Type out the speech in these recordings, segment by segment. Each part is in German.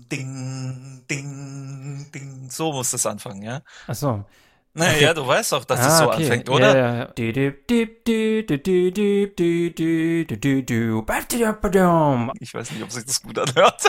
ding, ding, ding. So muss das anfangen, ja? Ach so. Naja, Okay. du weißt doch, dass es so Okay. anfängt, Ja, oder? ja, ja. Badum. Ich weiß nicht, ob sich das gut anhört.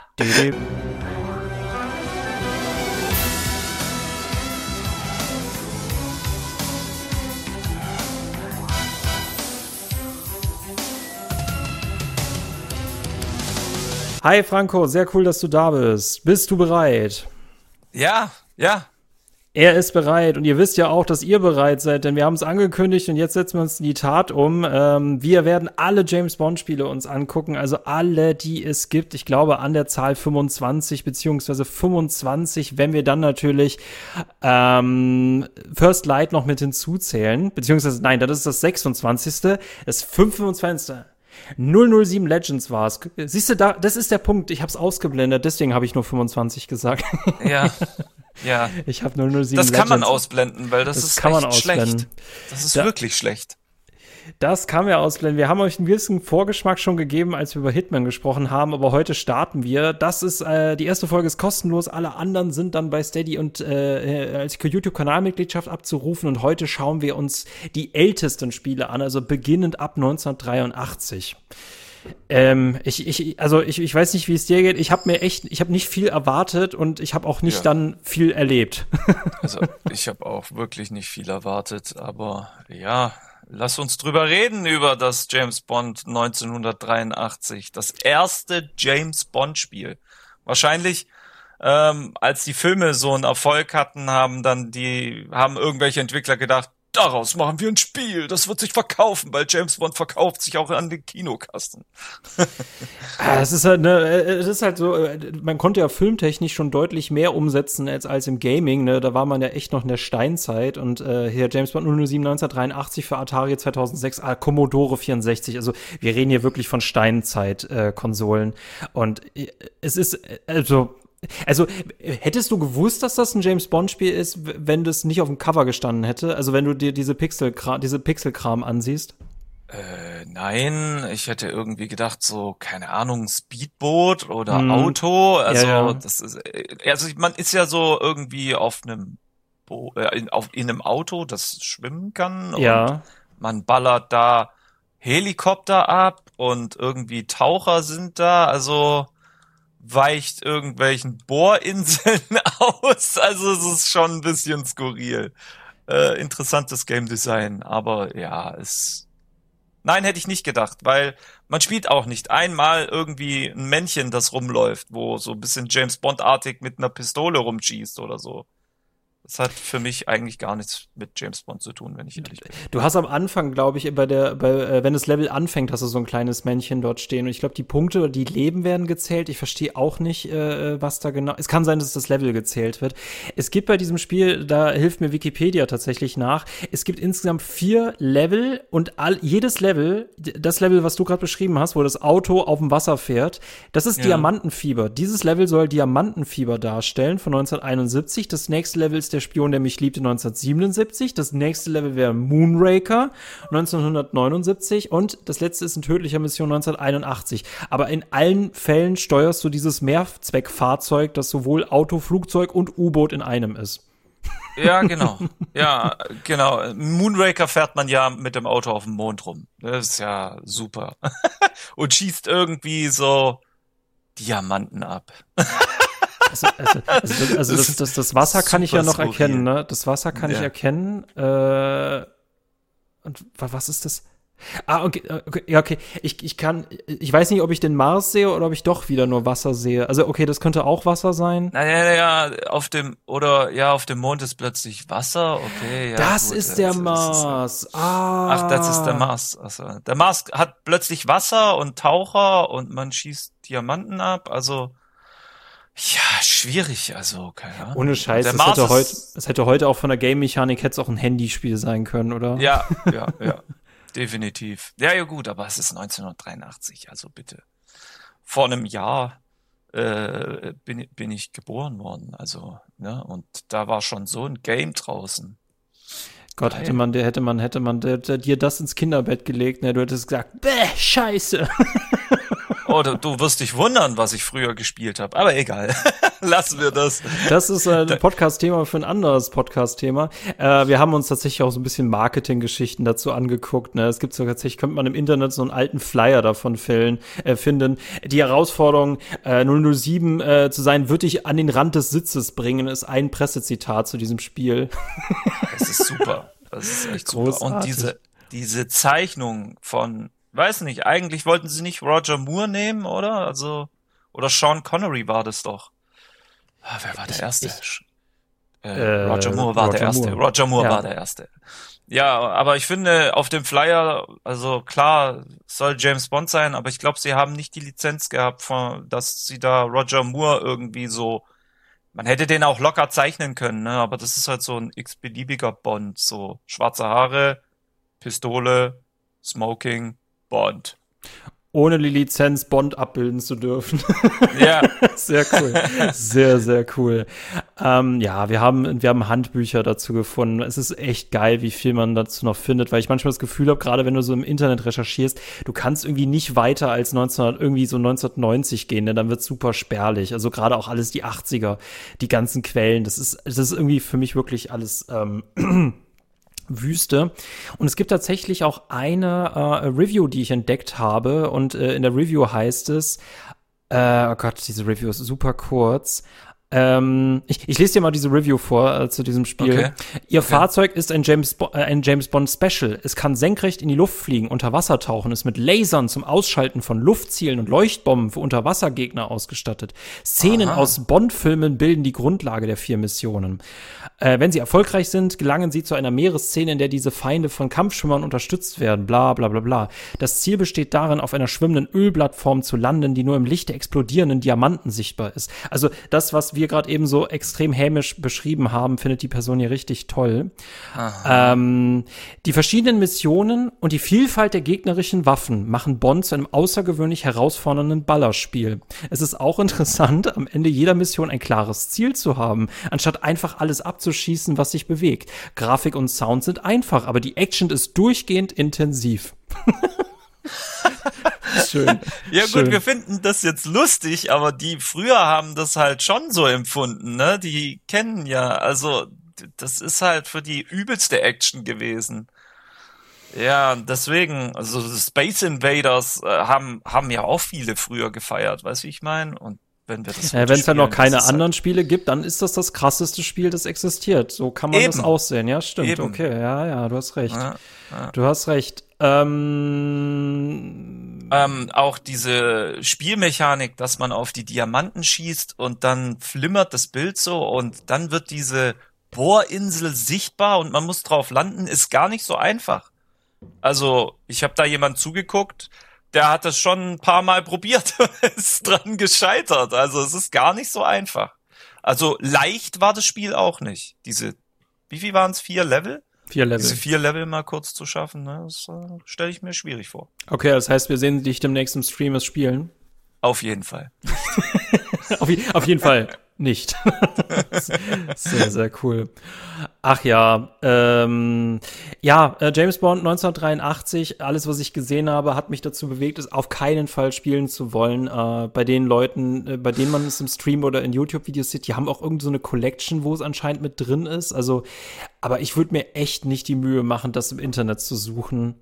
Hi Franco, sehr cool, dass du da bist. Bist du bereit? Ja, ja. Er ist bereit und ihr wisst ja auch, dass ihr bereit seid, denn wir haben es angekündigt und jetzt setzen wir uns in die Tat um. Wir werden alle James-Bond-Spiele uns angucken, also alle, die es gibt. Ich glaube an der Zahl 25 beziehungsweise 25, wenn wir dann natürlich First Light noch mit hinzuzählen, beziehungsweise nein, das ist das 26. Das 25. 007 Legends war es. Siehst du, das ist der Punkt. Ich habe es ausgeblendet, deswegen habe ich nur 25 gesagt. Ja, ja. Ich habe 007 Legends. Das kann man ausblenden, weil das ist kann man echt ausblenden. schlecht. Das ist wirklich schlecht. Das kann man ausblenden. Wir haben euch einen gewissen Vorgeschmack schon gegeben, als wir über Hitman gesprochen haben, aber heute starten wir. Das ist, die erste Folge ist kostenlos, alle anderen sind dann bei Steady und als YouTube-Kanalmitgliedschaft abzurufen und heute schauen wir uns die ältesten Spiele an, also beginnend ab 1983. Ich weiß nicht, wie es dir geht. Ich habe nicht viel erwartet und ich habe auch nicht dann viel erlebt. Also, ich habe auch wirklich nicht viel erwartet, aber ja, lass uns drüber reden, über das James Bond 1983. Das erste James Bond Spiel. Wahrscheinlich, als die Filme so einen Erfolg hatten, haben irgendwelche Entwickler gedacht, daraus machen wir ein Spiel, das wird sich verkaufen, weil James Bond verkauft sich auch an den Kinokasten. Es ist halt so, man konnte ja filmtechnisch schon deutlich mehr umsetzen als im Gaming, ne? Da war man ja echt noch in der Steinzeit und hier James Bond 007 1983 für Atari 2006, Commodore 64, also wir reden hier wirklich von Steinzeit-Konsolen und es ist, also, hättest du gewusst, dass das ein James-Bond-Spiel ist, wenn das nicht auf dem Cover gestanden hätte? Also, wenn du dir diese Pixelkram ansiehst? Nein, ich hätte irgendwie gedacht, so, keine Ahnung, Speedboot oder Auto. Also, ja. das ist, also man ist ja so irgendwie auf einem in einem Auto, das schwimmen kann. Ja. Und man ballert da Helikopter ab und irgendwie Taucher sind da. Also, weicht irgendwelchen Bohrinseln aus. Also es ist schon ein bisschen skurril. Interessantes Game Design, aber ja, nein, hätte ich nicht gedacht, weil man spielt auch nicht einmal irgendwie ein Männchen, das rumläuft, wo so ein bisschen James Bond-artig mit einer Pistole rumschießt oder so. Das hat für mich eigentlich gar nichts mit James Bond zu tun, wenn ich ehrlich bin. Du hast am Anfang, glaube ich, wenn das Level anfängt, hast du so ein kleines Männchen dort stehen. Und ich glaube, die Punkte oder die Leben werden gezählt. Ich verstehe auch nicht, was da genau. Es kann sein, dass das Level gezählt wird. Es gibt bei diesem Spiel, da hilft mir Wikipedia tatsächlich nach. Es gibt insgesamt 4 Level und jedes Level, das Level, was du gerade beschrieben hast, wo das Auto auf dem Wasser fährt, das ist Diamantenfieber. Dieses Level soll Diamantenfieber darstellen von 1971. Das nächste Level ist der Spion, der mich liebte, 1977. Das nächste Level wäre Moonraker 1979 und das letzte ist ein tödlicher Mission 1981. Aber in allen Fällen steuerst du dieses Mehrzweckfahrzeug, das sowohl Auto, Flugzeug und U-Boot in einem ist. Ja, genau. Ja, genau. Moonraker fährt man ja mit dem Auto auf dem Mond rum. Das ist ja super. Und schießt irgendwie so Diamanten ab. Also das Wasser kann ich ja noch erkennen, ne? Das Wasser kann ich erkennen. Und was ist das? Okay. Ja, okay. Ich weiß nicht, ob ich den Mars sehe oder ob ich doch wieder nur Wasser sehe. Also, okay, das könnte auch Wasser sein. Naja, auf dem Mond ist plötzlich Wasser, okay, ja. Das gut, ist der Mars. Ach, das ist der Mars. Also, der Mars hat plötzlich Wasser und Taucher und man schießt Diamanten ab, also ja, schwierig, also, keine Ahnung. Ohne Scheiß, es hätte heute auch von der Game-Mechanik hätte es auch ein Handyspiel sein können, oder? Ja, definitiv. Ja, gut, aber es ist 1983, also bitte. Vor einem Jahr bin ich geboren worden, also, ne, und da war schon so ein Game draußen. Gott, hätte man dir das ins Kinderbett gelegt, ne, du hättest gesagt, bäh, Scheiße. Oh, du wirst dich wundern, was ich früher gespielt habe. Aber egal. Lassen wir das. Das ist ein Podcast-Thema für ein anderes Podcast-Thema. Wir haben uns tatsächlich auch so ein bisschen Marketing-Geschichten dazu angeguckt. Ne? Es gibt so tatsächlich, könnte man im Internet so einen alten Flyer davon finden. Die Herausforderung, 007 zu sein, wird dich an den Rand des Sitzes bringen, ist ein Pressezitat zu diesem Spiel. Das ist super. Das ist echt super. Großartig. Und diese Zeichnung von, weiß nicht, eigentlich wollten sie nicht Roger Moore nehmen, oder? Also, oder Sean Connery war das doch. Wer war der Erste? Roger Moore war der Erste. Roger Moore war der Erste. Ja, aber ich finde, auf dem Flyer, also klar, soll James Bond sein, aber ich glaube, sie haben nicht die Lizenz gehabt, dass sie da Roger Moore irgendwie so, man hätte den auch locker zeichnen können, ne, aber das ist halt so ein x-beliebiger Bond, so schwarze Haare, Pistole, Smoking, Bond. Ohne die Lizenz Bond abbilden zu dürfen. Ja. Sehr cool. Sehr, sehr cool. Ja, wir haben Handbücher dazu gefunden. Es ist echt geil, wie viel man dazu noch findet, weil ich manchmal das Gefühl habe, gerade wenn du so im Internet recherchierst, du kannst irgendwie nicht weiter als 1990 gehen, denn dann wird's super spärlich. Also gerade auch alles die 80er, die ganzen Quellen. Das ist irgendwie für mich wirklich alles, Wüste. Und es gibt tatsächlich auch eine Review, die ich entdeckt habe. Und in der Review heißt es, oh Gott, diese Review ist super kurz. Ich lese dir mal diese Review vor zu diesem Spiel. Okay. Ihr Fahrzeug ist ein James Bond Special. Es kann senkrecht in die Luft fliegen, unter Wasser tauchen, ist mit Lasern zum Ausschalten von Luftzielen und Leuchtbomben für Unterwassergegner ausgestattet. Szenen aus Bond-Filmen bilden die Grundlage der 4 Missionen. Wenn sie erfolgreich sind, gelangen sie zu einer Meeresszene, in der diese Feinde von Kampfschwimmern unterstützt werden. Bla bla bla bla. Das Ziel besteht darin, auf einer schwimmenden Ölplattform zu landen, die nur im Licht der explodierenden Diamanten sichtbar ist. Also das, was wir gerade eben so extrem hämisch beschrieben haben, findet die Person hier richtig toll. Die verschiedenen Missionen und die Vielfalt der gegnerischen Waffen machen Bond zu einem außergewöhnlich herausfordernden Ballerspiel. Es ist auch interessant, am Ende jeder Mission ein klares Ziel zu haben, anstatt einfach alles abzuschießen, was sich bewegt. Grafik und Sound sind einfach, aber die Action ist durchgehend intensiv. Schön. Ja Schön. gut, wir finden das jetzt lustig, aber die früher haben das halt schon so empfunden, ne? Die kennen ja, also das ist halt für die übelste Action gewesen. Ja, deswegen, also Space Invaders haben ja auch viele früher gefeiert, weißt du, wie ich meine? Und wenn wir das wenn es halt noch keine das ist anderen Spiele gibt, dann ist das krasseste Spiel, das existiert. So kann man das aussehen. Ja, stimmt. Eben. Okay, ja, du hast recht. Ja. Du hast recht. Auch diese Spielmechanik, dass man auf die Diamanten schießt und dann flimmert das Bild so und dann wird diese Bohrinsel sichtbar und man muss drauf landen, ist gar nicht so einfach. Also, ich habe da jemand zugeguckt, der hat das schon ein paar Mal probiert und ist dran gescheitert. Also, es ist gar nicht so einfach. Also, leicht war das Spiel auch nicht. Wie viel waren es? 4 Level? 4 Level. Diese 4 Level mal kurz zu schaffen, ne, das stelle ich mir schwierig vor. Okay, das heißt, wir sehen dich demnächst im Stream es spielen. Auf jeden Fall. Auf jeden Fall nicht. Sehr, sehr cool. Ach ja, James Bond 1983, alles, was ich gesehen habe, hat mich dazu bewegt, es auf keinen Fall spielen zu wollen. Bei den Leuten, bei denen man es im Stream oder in YouTube-Videos sieht, die haben auch irgend so eine Collection, wo es anscheinend mit drin ist. Also, aber ich würde mir echt nicht die Mühe machen, das im Internet zu suchen.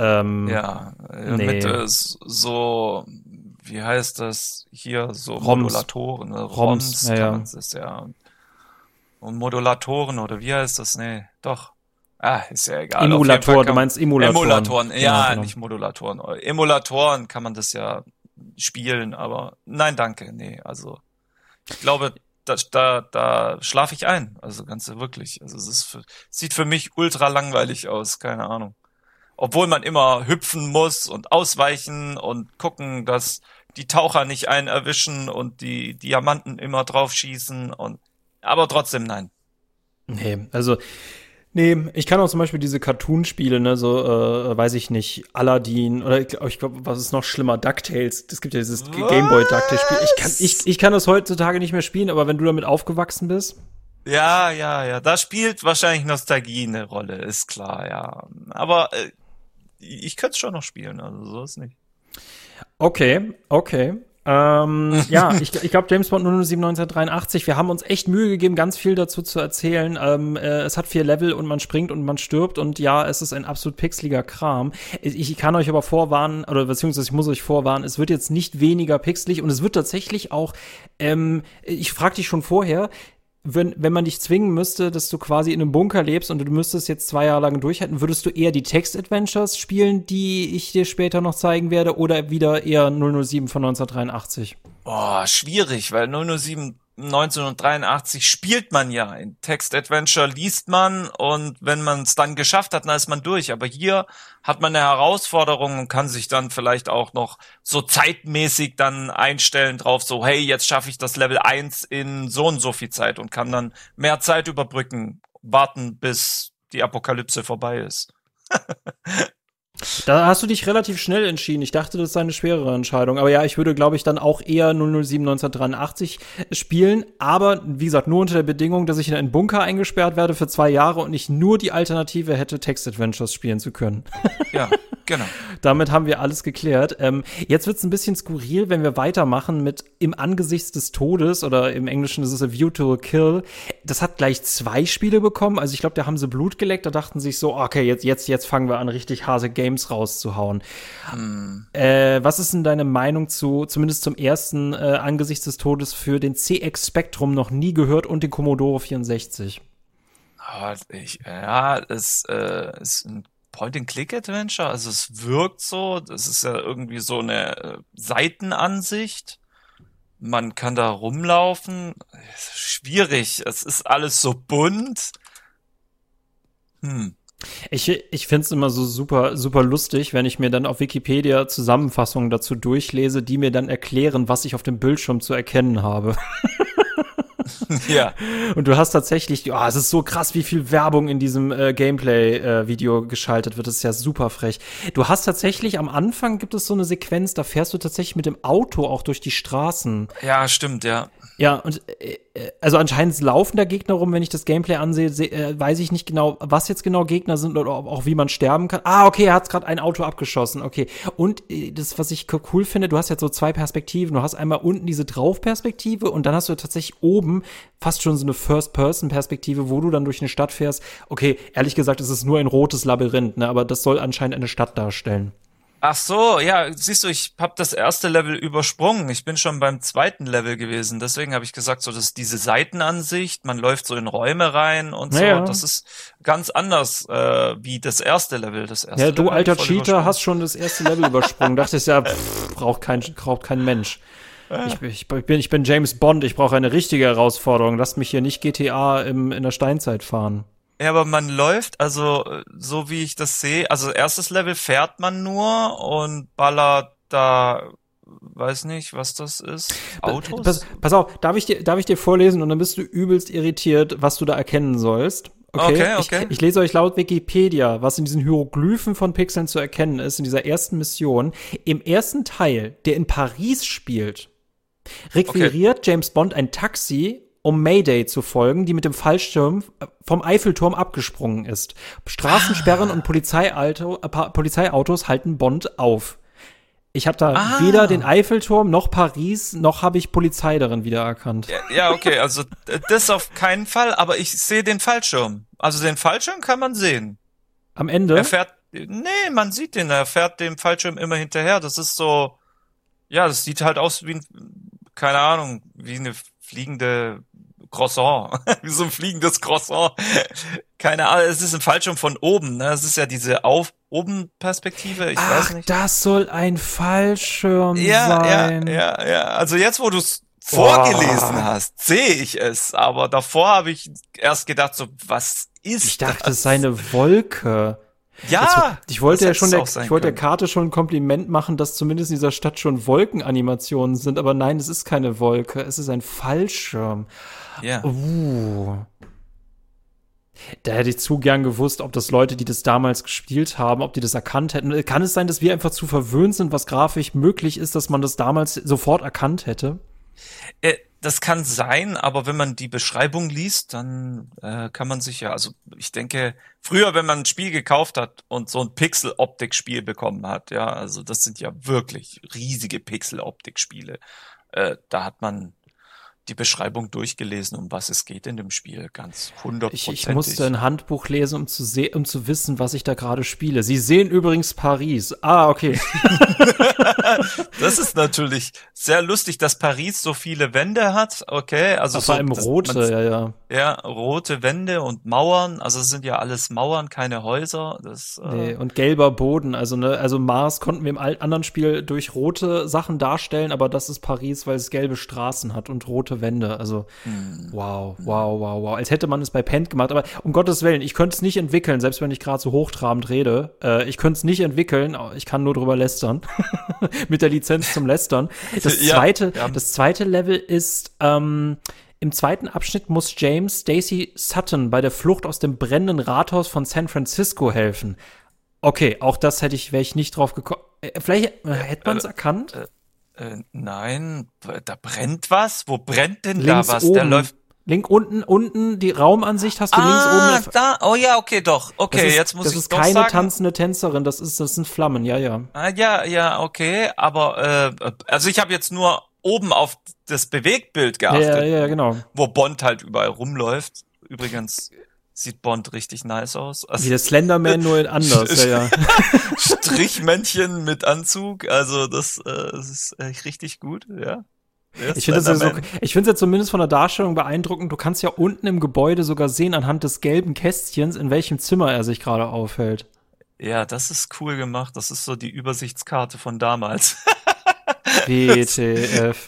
Mit so, wie heißt das hier, so Modulatoren, ne? ROMs kann man das ja. Und Modulatoren, oder wie heißt das? Nee, doch. Ist ja egal. Emulatoren, du meinst Emulatoren. Emulatoren, ja, genau. Nicht Modulatoren. Emulatoren kann man das ja spielen, aber nein, danke, nee, also ich glaube, da schlafe ich ein, also ganz wirklich. Also es sieht für mich ultra langweilig aus, keine Ahnung. Obwohl man immer hüpfen muss und ausweichen und gucken, dass die Taucher nicht einen erwischen und die Diamanten immer drauf schießen aber trotzdem nein. Nee, ich kann auch zum Beispiel diese Cartoon-Spiele, ne, so, weiß ich nicht, Aladdin oder ich glaube, was ist noch schlimmer, DuckTales. Das gibt ja dieses Gameboy DuckTales-Spiel. Ich kann das heutzutage nicht mehr spielen, aber wenn du damit aufgewachsen bist. Ja, da spielt wahrscheinlich Nostalgie eine Rolle, ist klar, ja. Aber ich könnte es schon noch spielen, also so ist nicht. Okay. Ja, ich glaube James Bond 007 1983, wir haben uns echt Mühe gegeben, ganz viel dazu zu erzählen. Es hat 4 Level und man springt und man stirbt und ja, es ist ein absolut pixeliger Kram. Ich kann euch aber vorwarnen, oder beziehungsweise ich muss euch vorwarnen, es wird jetzt nicht weniger pixelig und es wird tatsächlich auch, ich frag dich schon vorher, wenn man dich zwingen müsste, dass du quasi in einem Bunker lebst und du müsstest jetzt 2 Jahre lang durchhalten, würdest du eher die Text-Adventures spielen, die ich dir später noch zeigen werde, oder wieder eher 007 von 1983? Boah, schwierig, weil 007 1983 spielt man ja. In Text-Adventure liest man und wenn man es dann geschafft hat, dann ist man durch. Aber hier hat man eine Herausforderung und kann sich dann vielleicht auch noch so zeitmäßig dann einstellen drauf, so hey, jetzt schaffe ich das Level 1 in so und so viel Zeit und kann dann mehr Zeit überbrücken, warten, bis die Apokalypse vorbei ist. Da hast du dich relativ schnell entschieden. Ich dachte, das sei eine schwerere Entscheidung. Aber ja, ich würde, glaube ich, dann auch eher 007 1983 spielen. Aber, wie gesagt, nur unter der Bedingung, dass ich in einen Bunker eingesperrt werde für 2 Jahre und ich nur die Alternative hätte, Text-Adventures spielen zu können. Ja, genau. Damit haben wir alles geklärt. Jetzt wird's ein bisschen skurril, wenn wir weitermachen mit Im Angesichts des Todes, oder im Englischen ist es A View to a Kill. Das hat gleich 2 Spiele bekommen. Also ich glaube, da haben sie Blut geleckt. Da dachten sich so, okay, jetzt fangen wir an, richtig harte Games rauszuhauen. Was ist denn deine Meinung zumindest zum ersten Angesichts des Todes, für den CX Spectrum noch nie gehört und den Commodore 64? Es ist ein Point-and-Click-Adventure, also es wirkt so, das ist ja irgendwie so eine Seitenansicht. Man kann da rumlaufen. Schwierig, es ist alles so bunt. Ich find's immer so super, super lustig, wenn ich mir dann auf Wikipedia Zusammenfassungen dazu durchlese, die mir dann erklären, was ich auf dem Bildschirm zu erkennen habe. Ja. Und du hast tatsächlich, es ist so krass, wie viel Werbung in diesem Gameplay-Video geschaltet wird. Das ist ja super frech. Du hast tatsächlich, am Anfang gibt es so eine Sequenz, da fährst du tatsächlich mit dem Auto auch durch die Straßen. Ja, stimmt, ja. Ja, und also anscheinend laufen da Gegner rum, wenn ich das Gameplay ansehe, weiß ich nicht genau, was jetzt genau Gegner sind oder auch wie man sterben kann. Okay, er hat gerade ein Auto abgeschossen, okay. Und das, was ich cool finde, du hast jetzt so 2 Perspektiven. Du hast einmal unten diese Draufperspektive und dann hast du tatsächlich oben fast schon so eine First-Person-Perspektive, wo du dann durch eine Stadt fährst. Okay, ehrlich gesagt, es ist nur ein rotes Labyrinth, ne, aber das soll anscheinend eine Stadt darstellen. Ach so, ja, siehst du, ich habe das erste Level übersprungen. Ich bin schon beim 2. Level gewesen. Deswegen habe ich gesagt, so, das ist diese Seitenansicht, man läuft so in Räume rein und so. Ja. Das ist ganz anders wie das erste Level. Das erste Ja, du Level alter Cheater hast schon das erste Level übersprungen. Dachtest ja, braucht kein Mensch. Ich bin James Bond, ich brauche eine richtige Herausforderung. Lasst mich hier nicht GTA in der Steinzeit fahren. Ja, aber man läuft, also so wie ich das sehe, also erstes Level fährt man nur und ballert da, weiß nicht, was das ist, Autos? Pass auf, darf ich dir vorlesen und dann bist du übelst irritiert, was du da erkennen sollst. Okay. Ich lese euch laut Wikipedia, was in diesen Hieroglyphen von Pixeln zu erkennen ist, in dieser ersten Mission. Im ersten Teil, der in Paris spielt, requiriert James Bond ein Taxi, um Mayday zu folgen, die mit dem Fallschirm vom Eiffelturm abgesprungen ist. Straßensperren und Polizeiautos halten Bond auf. Ich habe da weder den Eiffelturm noch Paris, noch habe ich Polizei darin wiedererkannt. Ja, okay, also das auf keinen Fall, aber ich sehe den Fallschirm. Also den Fallschirm kann man sehen. Am Ende? Man sieht den, er fährt dem Fallschirm immer hinterher. Das ist so, ja, das sieht halt aus wie keine Ahnung, wie eine fliegende Croissant. Wie so ein fliegendes Croissant. Keine Ahnung, es ist ein Fallschirm von oben, ne? Es ist ja diese Oben-Perspektive, ich weiß nicht. Das soll ein Fallschirm sein. Ja. Also jetzt, wo du es vorgelesen hast, sehe ich es. Aber davor habe ich erst gedacht, so, was ist Ich dachte, das? es sei eine Wolke. Ja, ich wollte der Karte schon ein Kompliment machen, dass zumindest in dieser Stadt schon Wolkenanimationen sind, aber nein, es ist keine Wolke, es ist ein Fallschirm. Ja. Da hätte ich zu gern gewusst, ob das Leute, die das damals gespielt haben, ob die das erkannt hätten. Kann es sein, dass wir einfach zu verwöhnt sind, was grafisch möglich ist, dass man das damals sofort erkannt hätte? Das kann sein, aber wenn man die Beschreibung liest, dann kann man sich also ich denke, früher, wenn man ein Spiel gekauft hat und so ein Pixel-Optik-Spiel bekommen hat, ja, also das sind ja wirklich riesige Pixel-Optik-Spiele, da hat man die Beschreibung durchgelesen, um was es geht in dem Spiel, ganz Ich musste 100%. ein Handbuch lesen, um zu wissen, was ich da gerade spiele. Sie sehen übrigens Paris. Ah, okay. Das ist natürlich sehr lustig, dass Paris so viele Wände hat, okay, also Vor so, allem rote, ja. ja, rote Wände und Mauern, also es sind ja alles Mauern, keine Häuser. Nee, und gelber Boden, also Mars konnten wir im anderen Spiel durch rote Sachen darstellen, aber das ist Paris, weil es gelbe Straßen hat und rote Wände, also wow. Als hätte man es bei Paint gemacht, aber um Gottes Willen, ich könnte es nicht entwickeln, selbst wenn ich gerade so hochtrabend rede. Ich könnte es nicht entwickeln, ich kann nur drüber lästern. Mit der Lizenz zum Lästern. Das zweite Level ist, im zweiten Abschnitt muss James Stacy Sutton bei der Flucht aus dem brennenden Rathaus von San Francisco helfen. Okay, auch das wäre ich nicht drauf gekommen. Vielleicht hätte man es erkannt? Nein, da brennt was? Wo brennt denn Links da was? oben. Der läuft. Unten die Raumansicht hast du links oben. Da, oh ja, okay, doch. Okay, jetzt muss ich das ist doch keine sagen. tanzende Tänzerin, das sind Flammen, ja. Ja, okay, aber also ich habe jetzt nur oben auf das Bewegtbild geachtet. Ja, genau. Wo Bond halt überall rumläuft. Übrigens sieht Bond richtig nice aus. Also Wie der Slenderman, nur in anders, ja. Strichmännchen mit Anzug, also das ist echt richtig gut, ja. Ich finde es ja zumindest von der Darstellung beeindruckend. Du kannst ja unten im Gebäude sogar sehen, anhand des gelben Kästchens, in welchem Zimmer er sich gerade aufhält. Ja, das ist cool gemacht. Das ist so die Übersichtskarte von damals. WTF.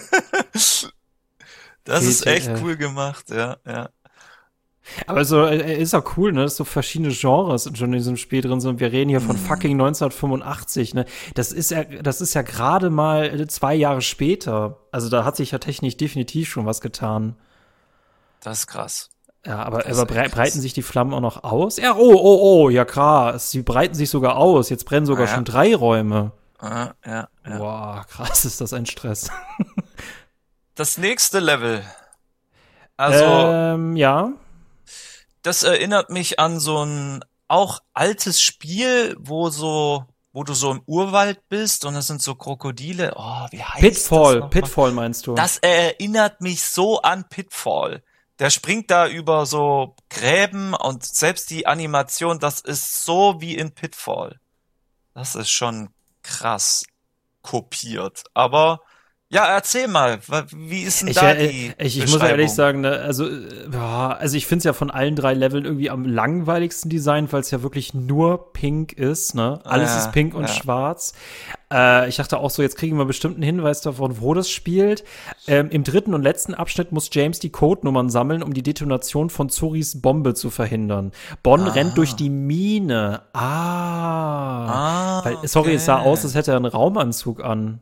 Das ist echt cool gemacht, ja. Aber so, ist auch cool, ne, dass so verschiedene Genres schon in diesem Spiel drin sind. Wir reden hier von fucking 1985, ne. Das ist ja gerade mal 2 Jahre später. Also da hat sich ja technisch definitiv schon was getan. Das ist krass. Ja, aber breiten sich die Flammen auch noch aus? Ja, oh, ja krass. Sie breiten sich sogar aus. Jetzt brennen sogar schon 3 Räume. Ja. Boah, krass, ist das ein Stress. Das nächste Level. Also. Ja. Das erinnert mich an so ein auch altes Spiel, wo du so im Urwald bist und es sind so Krokodile. Oh, wie heißt das? Pitfall meinst du? Das erinnert mich so an Pitfall. Der springt da über so Gräben und selbst die Animation, das ist so wie in Pitfall. Das ist schon krass kopiert. Aber ja, erzähl mal, wie ist denn da die ich muss ehrlich sagen, ne, also ich finde es ja von allen 3 Leveln irgendwie am langweiligsten designt, weil es ja wirklich nur pink ist, ne? Alles ist pink und schwarz. Ich dachte auch so, jetzt kriegen wir bestimmt einen Hinweis davon, wo das spielt. Im 3. und letzten Abschnitt muss James die Codenummern sammeln, um die Detonation von Zuris Bombe zu verhindern. Bond rennt durch die Mine. Weil, sorry, es sah aus, als hätte er einen Raumanzug an.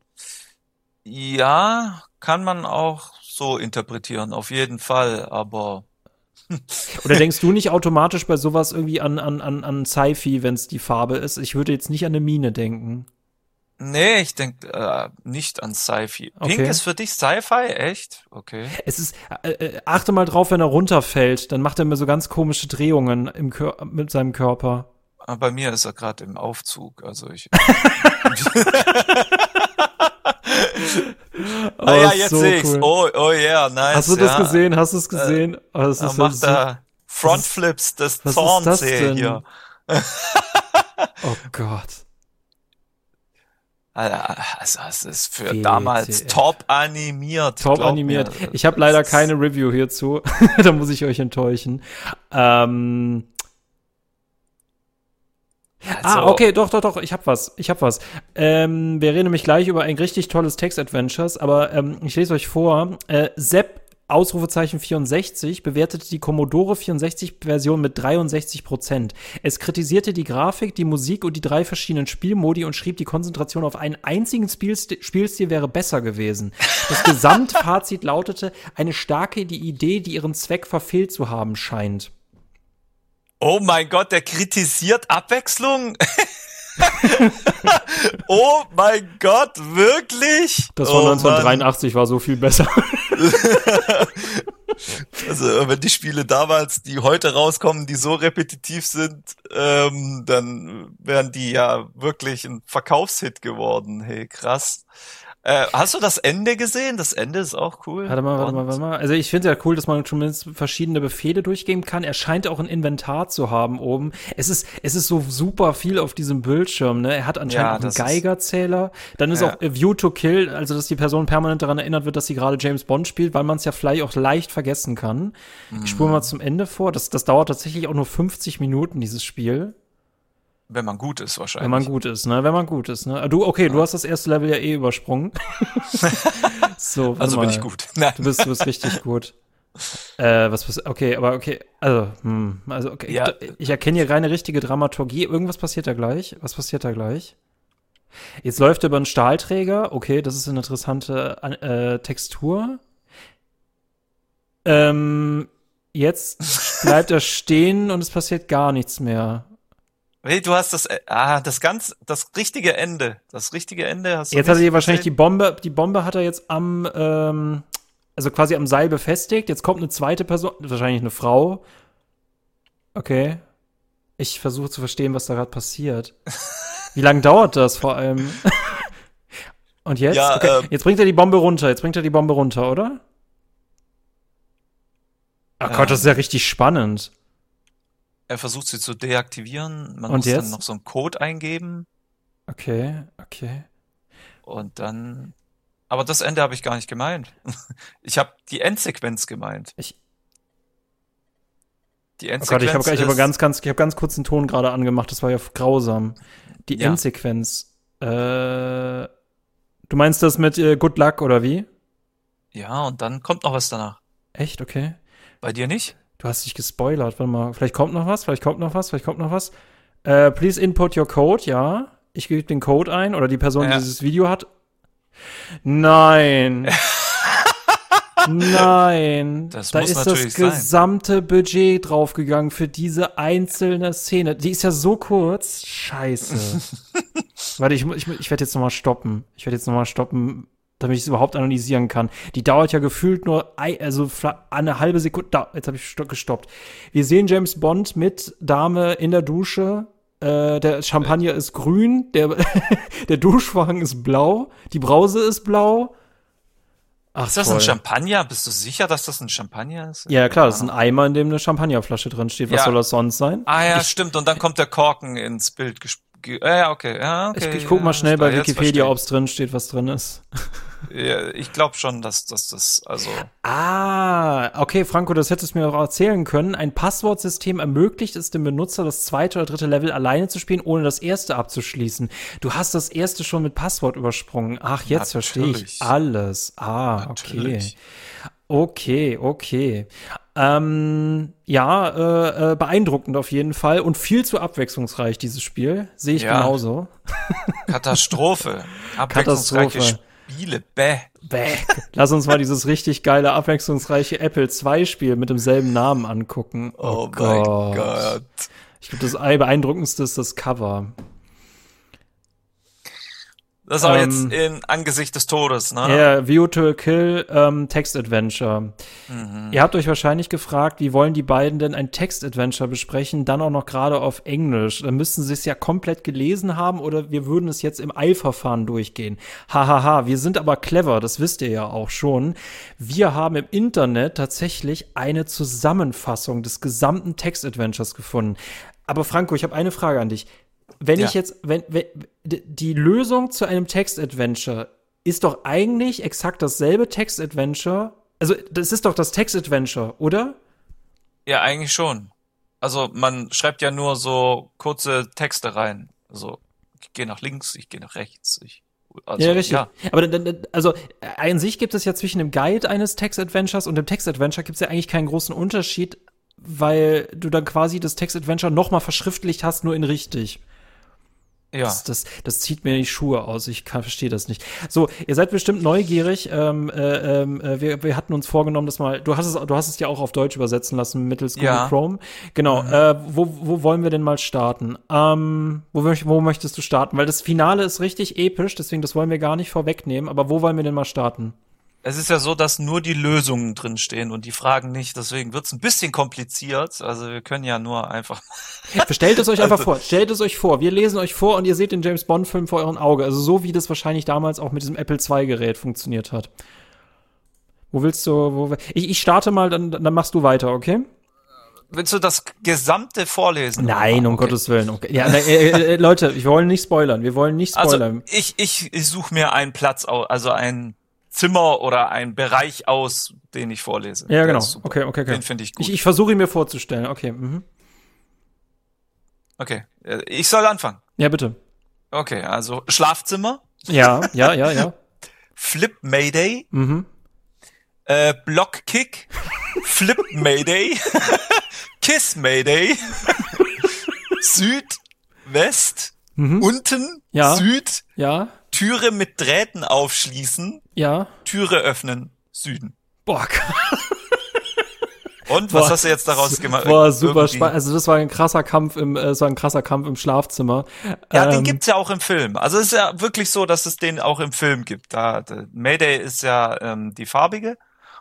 Ja, kann man auch so interpretieren, auf jeden Fall, aber Oder denkst du nicht automatisch bei sowas irgendwie an Sci-Fi, wenn es die Farbe ist? Ich würde jetzt nicht an eine Mine denken. nee, ich denke nicht an Sci-Fi. Pink Okay. ist für dich Sci-Fi? Echt? Okay. Es ist, achte mal drauf, wenn er runterfällt, dann macht er mir so ganz komische Drehungen mit seinem Körper. Aber bei mir ist er gerade im Aufzug, also ich. Ja, jetzt so sehe ich's. cool. Oh yeah, nice. Hast du das gesehen? Hast du es gesehen? Das Er ist ja macht da Frontflips des was ist Zorns das sehe denn? hier. Oh Gott. Also es ist für WTF. damals top animiert. Top glaub animiert. mir. Ich habe leider keine Review hierzu. Da muss ich euch enttäuschen. Also, Okay, doch, ich hab was. Wir reden nämlich gleich über ein richtig tolles Text-Adventures, aber ich lese euch vor. Sepp, Ausrufezeichen 64, bewertete die Commodore 64-Version mit 63%. Es kritisierte die Grafik, die Musik und die 3 verschiedenen Spielmodi und schrieb, die Konzentration auf einen einzigen Spielstil wäre besser gewesen. Das Gesamtfazit lautete, eine starke Idee, die ihren Zweck verfehlt zu haben scheint. oh mein Gott, der kritisiert Abwechslung? Oh mein Gott, wirklich? Das von 1983 war so viel besser. Also wenn die Spiele damals, die heute rauskommen, die so repetitiv sind, dann wären die ja wirklich ein Verkaufshit geworden. Hey, krass. Hast du das Ende gesehen? Das Ende ist auch cool. Warte mal. Also ich finde ja cool, dass man zumindest verschiedene Befehle durchgeben kann. Er scheint auch ein Inventar zu haben oben. Es ist so super viel auf diesem Bildschirm, ne? Er hat anscheinend auch einen Geigerzähler. Dann ist auch View to Kill, also dass die Person permanent daran erinnert wird, dass sie gerade James Bond spielt, weil man es ja vielleicht auch leicht vergessen kann. Ich spule mal zum Ende vor. Das dauert tatsächlich auch nur 50 Minuten, dieses Spiel. Wenn man gut ist, wahrscheinlich. Wenn man gut ist, ne? Du hast das erste Level ja übersprungen. So, also bin ich gut. Nein. Du bist richtig gut. Okay. Ja. Ich erkenne hier keine richtige Dramaturgie. Irgendwas passiert da gleich. Was passiert da gleich? Jetzt läuft er über einen Stahlträger. Okay, das ist eine interessante Textur. Jetzt bleibt er stehen und es passiert gar nichts mehr. Hey, du hast das richtige Ende. Das richtige Ende hast du. Jetzt hat er wahrscheinlich die Bombe hat er jetzt also quasi am Seil befestigt. Jetzt kommt eine zweite Person, wahrscheinlich eine Frau. Okay. Ich versuche zu verstehen, was da gerade passiert. Wie lange dauert das vor allem? Und jetzt? Ja, okay. Jetzt bringt er die Bombe runter, oder? Ach Gott, das ist ja richtig spannend. Er versucht sie zu deaktivieren. Man und muss jetzt? dann noch so einen Code eingeben. Okay. Und dann. Aber das Ende habe ich gar nicht gemeint. Ich habe die Endsequenz gemeint. Die Endsequenz. Oh Gott, ich habe ganz kurz den Ton gerade angemacht. Das war ja grausam. Die Endsequenz. Du meinst das mit Good Luck oder wie? Ja, und dann kommt noch was danach. Echt? Okay. Bei dir nicht? Du hast dich gespoilert. Warte mal. Vielleicht kommt noch was. Please input your code. Ja. Ich gebe den Code ein. Oder die Person, die dieses Video hat. Nein. Nein. Das da muss ist natürlich das gesamte Budget draufgegangen für diese einzelne Szene. Die ist ja so kurz. Scheiße. Warte, ich werde jetzt nochmal stoppen. Damit ich es überhaupt analysieren kann. Die dauert ja gefühlt nur eine halbe Sekunde. Jetzt habe ich gestoppt. Wir sehen James Bond mit Dame in der Dusche. Der Champagner ist grün. Der Duschvorhang ist blau. Die Brause ist blau. Ach, ist das ein Champagner? Bist du sicher, dass das ein Champagner ist? Ja, klar, das ist ein Eimer, in dem eine Champagnerflasche drin steht. Was soll das sonst sein? Ah ja, stimmt. Und dann kommt der Korken ins Bild okay. Ich guck mal schnell bei Wikipedia, ob es drin steht, was drin ist. Ja, ich glaube schon, dass das also. Okay, Franco, das hättest du mir auch erzählen können. Ein Passwortsystem ermöglicht es dem Benutzer, das zweite oder dritte Level alleine zu spielen, ohne das erste abzuschließen. Du hast das erste schon mit Passwort übersprungen. Ach, jetzt verstehe ich alles. Natürlich. Okay. Beeindruckend auf jeden Fall und viel zu abwechslungsreich, dieses Spiel. Sehe ich genauso. Katastrophe. Abwechslungsreiche Spiele. Bäh. Lass uns mal dieses richtig geile, abwechslungsreiche Apple II-Spiel mit demselben Namen angucken. Oh mein Gott. Ich glaube, das beeindruckendste ist das Cover. Das ist aber jetzt in Angesicht des Todes, ne? Ja, View to Kill, Text-Adventure. Ihr habt euch wahrscheinlich gefragt, wie wollen die beiden denn ein Text-Adventure besprechen, dann auch noch gerade auf Englisch? Dann müssten sie es ja komplett gelesen haben oder wir würden es jetzt im Eilverfahren durchgehen. Hahaha, wir sind aber clever, das wisst ihr ja auch schon. Wir haben im Internet tatsächlich eine Zusammenfassung des gesamten Text-Adventures gefunden. Aber Franco, ich habe eine Frage an dich. Wenn die Lösung zu einem Text-Adventure ist doch eigentlich exakt dasselbe Text-Adventure. Also, das ist doch das Text-Adventure, oder? Ja, eigentlich schon. Also, man schreibt ja nur so kurze Texte rein. Also, ich gehe nach links, ich gehe nach rechts. Ja, richtig. Ja. Aber an sich gibt es ja zwischen dem Guide eines Text-Adventures und dem Text-Adventure gibt es ja eigentlich keinen großen Unterschied, weil du dann quasi das Text-Adventure nochmal verschriftlicht hast, nur in richtig. Ja. Das zieht mir die Schuhe aus. Ich verstehe das nicht. So, ihr seid bestimmt neugierig. Wir hatten uns vorgenommen, dass mal, du hast es ja auch auf Deutsch übersetzen lassen mittels Google Chrome. Genau. Wo wollen wir denn mal starten? Wo möchtest du starten? Weil das Finale ist richtig episch, deswegen das wollen wir gar nicht vorwegnehmen. Aber wo wollen wir denn mal starten? Es ist ja so, dass nur die Lösungen drinstehen und die Fragen nicht. Deswegen wird's ein bisschen kompliziert. Also wir können ja nur einfach. Stellt es euch einfach vor. Stellt es euch vor. Wir lesen euch vor und ihr seht den James Bond Film vor eurem Auge. Also so wie das wahrscheinlich damals auch mit diesem Apple II Gerät funktioniert hat. Wo willst du? Ich starte mal, dann machst du weiter, okay? Willst du das gesamte vorlesen? Nein, um Gottes Willen. Okay. Ja, Leute, wir wollen nicht spoilern. Also ich suche mir einen Platz aus, also ein Zimmer oder ein Bereich aus, den ich vorlese. Ja, genau. Okay. Den finde ich gut. Ich versuche ihn mir vorzustellen. Okay. Okay. Ich soll anfangen. Ja, bitte. Okay, also Schlafzimmer. Ja. Flip Mayday. Blockkick. Flip Mayday. Kiss Mayday. Süd, West, unten, Ja. Süd. Ja. Türe mit Drähten aufschließen. Ja. Türe öffnen. Süden. Boah. Und was hast du jetzt daraus gemacht? Boah, super spannend. Also das war ein krasser Kampf im Schlafzimmer. Ja, den gibt's ja auch im Film. Also es ist ja wirklich so, dass es den auch im Film gibt. Mayday ist ja die farbige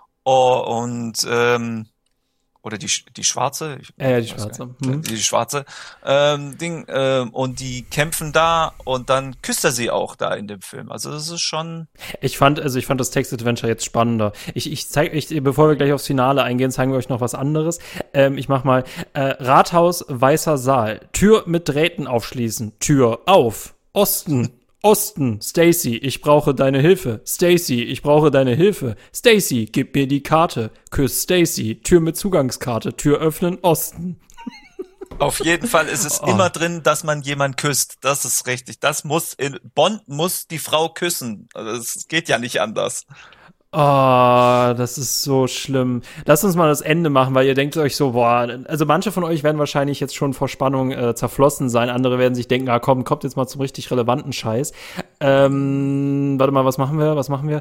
oder die schwarze. Die schwarze. Die schwarze und die kämpfen da und dann küsst er sie auch da in dem Film. Also das ist schon. Ich fand das Text-Adventure jetzt spannender. Bevor wir gleich aufs Finale eingehen, zeigen wir euch noch was anderes. Ich mach mal Rathaus, weißer Saal. Tür mit Drähten aufschließen. Tür auf. Osten, Stacy, ich brauche deine Hilfe. Stacy, ich brauche deine Hilfe. Stacy, gib mir die Karte. Küss Stacy, Tür mit Zugangskarte. Tür öffnen, Osten. Auf jeden Fall ist es immer drin, dass man jemand küsst. Das ist richtig. Bond muss die Frau küssen. Also es geht ja nicht anders. Das ist so schlimm. Lasst uns mal das Ende machen, weil ihr denkt euch so, also manche von euch werden wahrscheinlich jetzt schon vor Spannung zerflossen sein, andere werden sich denken, kommt jetzt mal zum richtig relevanten Scheiß. Warte mal, was machen wir?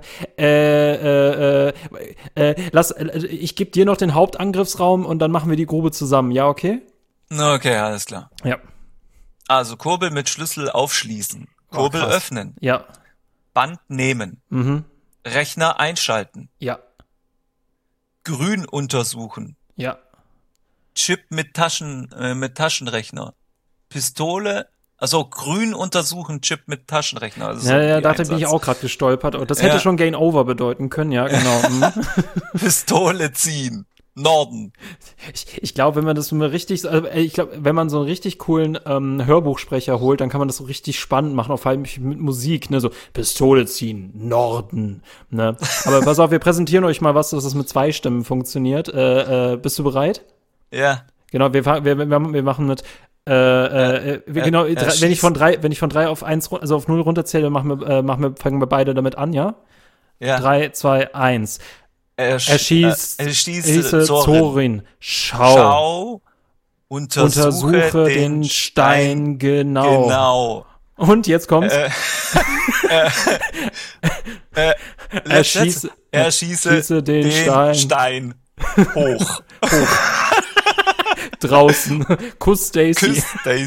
Ich gebe dir noch den Hauptangriffsraum und dann machen wir die Grube zusammen, ja, okay? Okay, alles klar. Ja. Also Kurbel mit Schlüssel aufschließen, Kurbel öffnen, ja. Band nehmen, Rechner einschalten. Ja. Grün untersuchen. Ja. Chip mit Taschenrechner. Pistole. Also grün untersuchen, Chip mit Taschenrechner. Also dachte bin ich auch gerade gestolpert. Und das hätte schon Game Over bedeuten können, ja, genau. Pistole ziehen. Norden. Ich glaube, wenn man so einen richtig coolen Hörbuchsprecher holt, dann kann man das so richtig spannend machen, vor allem mit Musik, ne, so Pistole ziehen, Norden, ne. Aber pass auf, wir präsentieren euch mal was, dass das mit 2 Stimmen funktioniert. Bist du bereit? Ja. Genau, wir machen mit wenn ich von 3 auf 1, also auf 0 runterzähle, fangen wir beide damit an, ja? Ja. 3, 2, 1. Erschieße Zorin. Schau. Untersuche den Stein genau. Und jetzt kommt's. Erschieße den Stein. Hoch. Draußen. Kuss Stacy.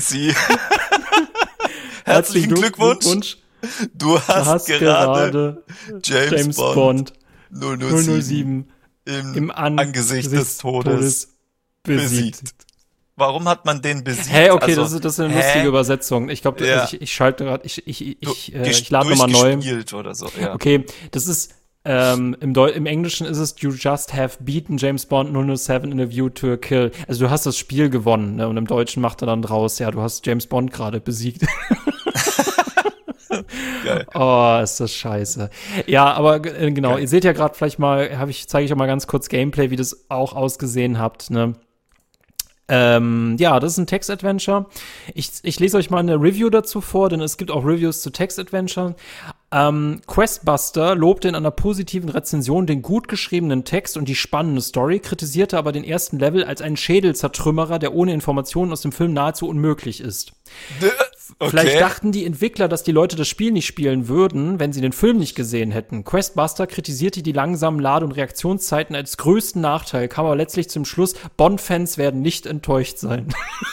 Herzlichen Glückwunsch. Du hast gerade James Bond 007 im Angesicht des Todes besiegt. Warum hat man den besiegt? Okay, das ist eine lustige Übersetzung. Ich glaube, ich schalte gerade, ich lade nochmal neu. Oder so, ja. Okay, das ist, im Englischen ist es You just have beaten James Bond 007 in a view to a kill. Also du hast das Spiel gewonnen, ne? Und im Deutschen macht er dann draus, ja, du hast James Bond gerade besiegt. Geil. Ist das scheiße. Ja, aber genau, Ihr seht ja gerade vielleicht mal, zeige ich euch mal ganz kurz Gameplay, wie das auch ausgesehen habt, ne? Das ist ein Text-Adventure. Ich lese euch mal eine Review dazu vor, denn es gibt auch Reviews zu Text-Adventure. Questbuster lobte in einer positiven Rezension den gut geschriebenen Text und die spannende Story, kritisierte aber den ersten Level als einen Schädelzertrümmerer, der ohne Informationen aus dem Film nahezu unmöglich ist. Vielleicht dachten die Entwickler, dass die Leute das Spiel nicht spielen würden, wenn sie den Film nicht gesehen hätten. Questbuster kritisierte die langsamen Lade- und Reaktionszeiten als größten Nachteil, kam aber letztlich zum Schluss, Bond-Fans werden nicht enttäuscht sein.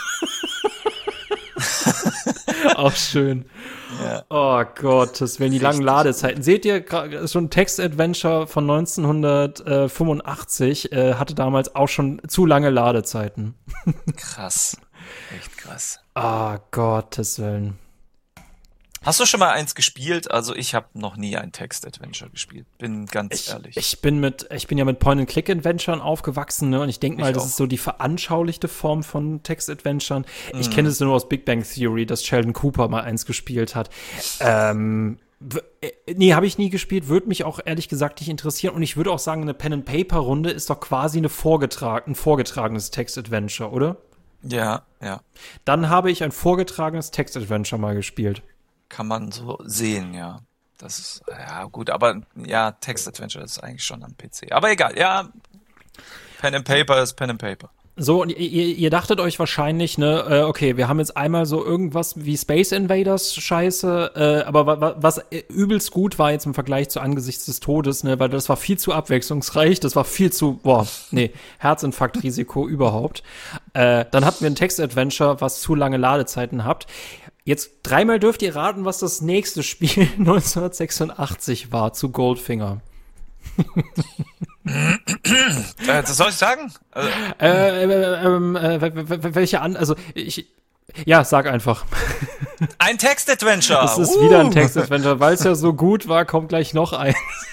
Auch schön. Ja. Oh Gott, das wären die langen Ladezeiten. Seht ihr, schon ein Text-Adventure von 1985 hatte damals auch schon zu lange Ladezeiten. Krass. Echt krass. Ah, Gottes Willen. Hast du schon mal eins gespielt? Also ich habe noch nie ein Text-Adventure gespielt. Bin ganz ehrlich. Ich bin ja mit Point-and-Click-Adventuren aufgewachsen, ne? Und ich denke mal, das auch. ist so die veranschaulichte Form von Text-Adventuren. Ich kenne es nur aus Big Bang Theory, dass Sheldon Cooper mal eins gespielt hat. Nee, habe ich nie gespielt, würde mich auch ehrlich gesagt nicht interessieren. Und ich würde auch sagen, eine Pen-and-Paper-Runde ist doch quasi ein vorgetragenes Text-Adventure, oder? Ja, ja. Dann habe ich ein vorgetragenes Text-Adventure mal gespielt. Kann man so sehen, ja. Das ist, ja gut, aber ja, Text-Adventure ist eigentlich schon am PC. Aber egal, ja, Pen and Paper ist Pen and Paper. So, und ihr dachtet euch wahrscheinlich, ne, okay, wir haben jetzt einmal so irgendwas wie Space Invaders Scheiße, aber was übelst gut war jetzt im Vergleich zu Angesichts des Todes, ne, weil das war viel zu abwechslungsreich, das war viel zu, Herzinfarktrisiko überhaupt. Dann hatten wir ein Text-Adventure, was zu lange Ladezeiten habt. Jetzt dreimal dürft ihr raten, was das nächste Spiel 1986 war zu Goldfinger. Das soll ich sagen? Sag einfach. Ein Text-Adventure. Es ist wieder ein Text-Adventure, weil es ja so gut war, kommt gleich noch eins.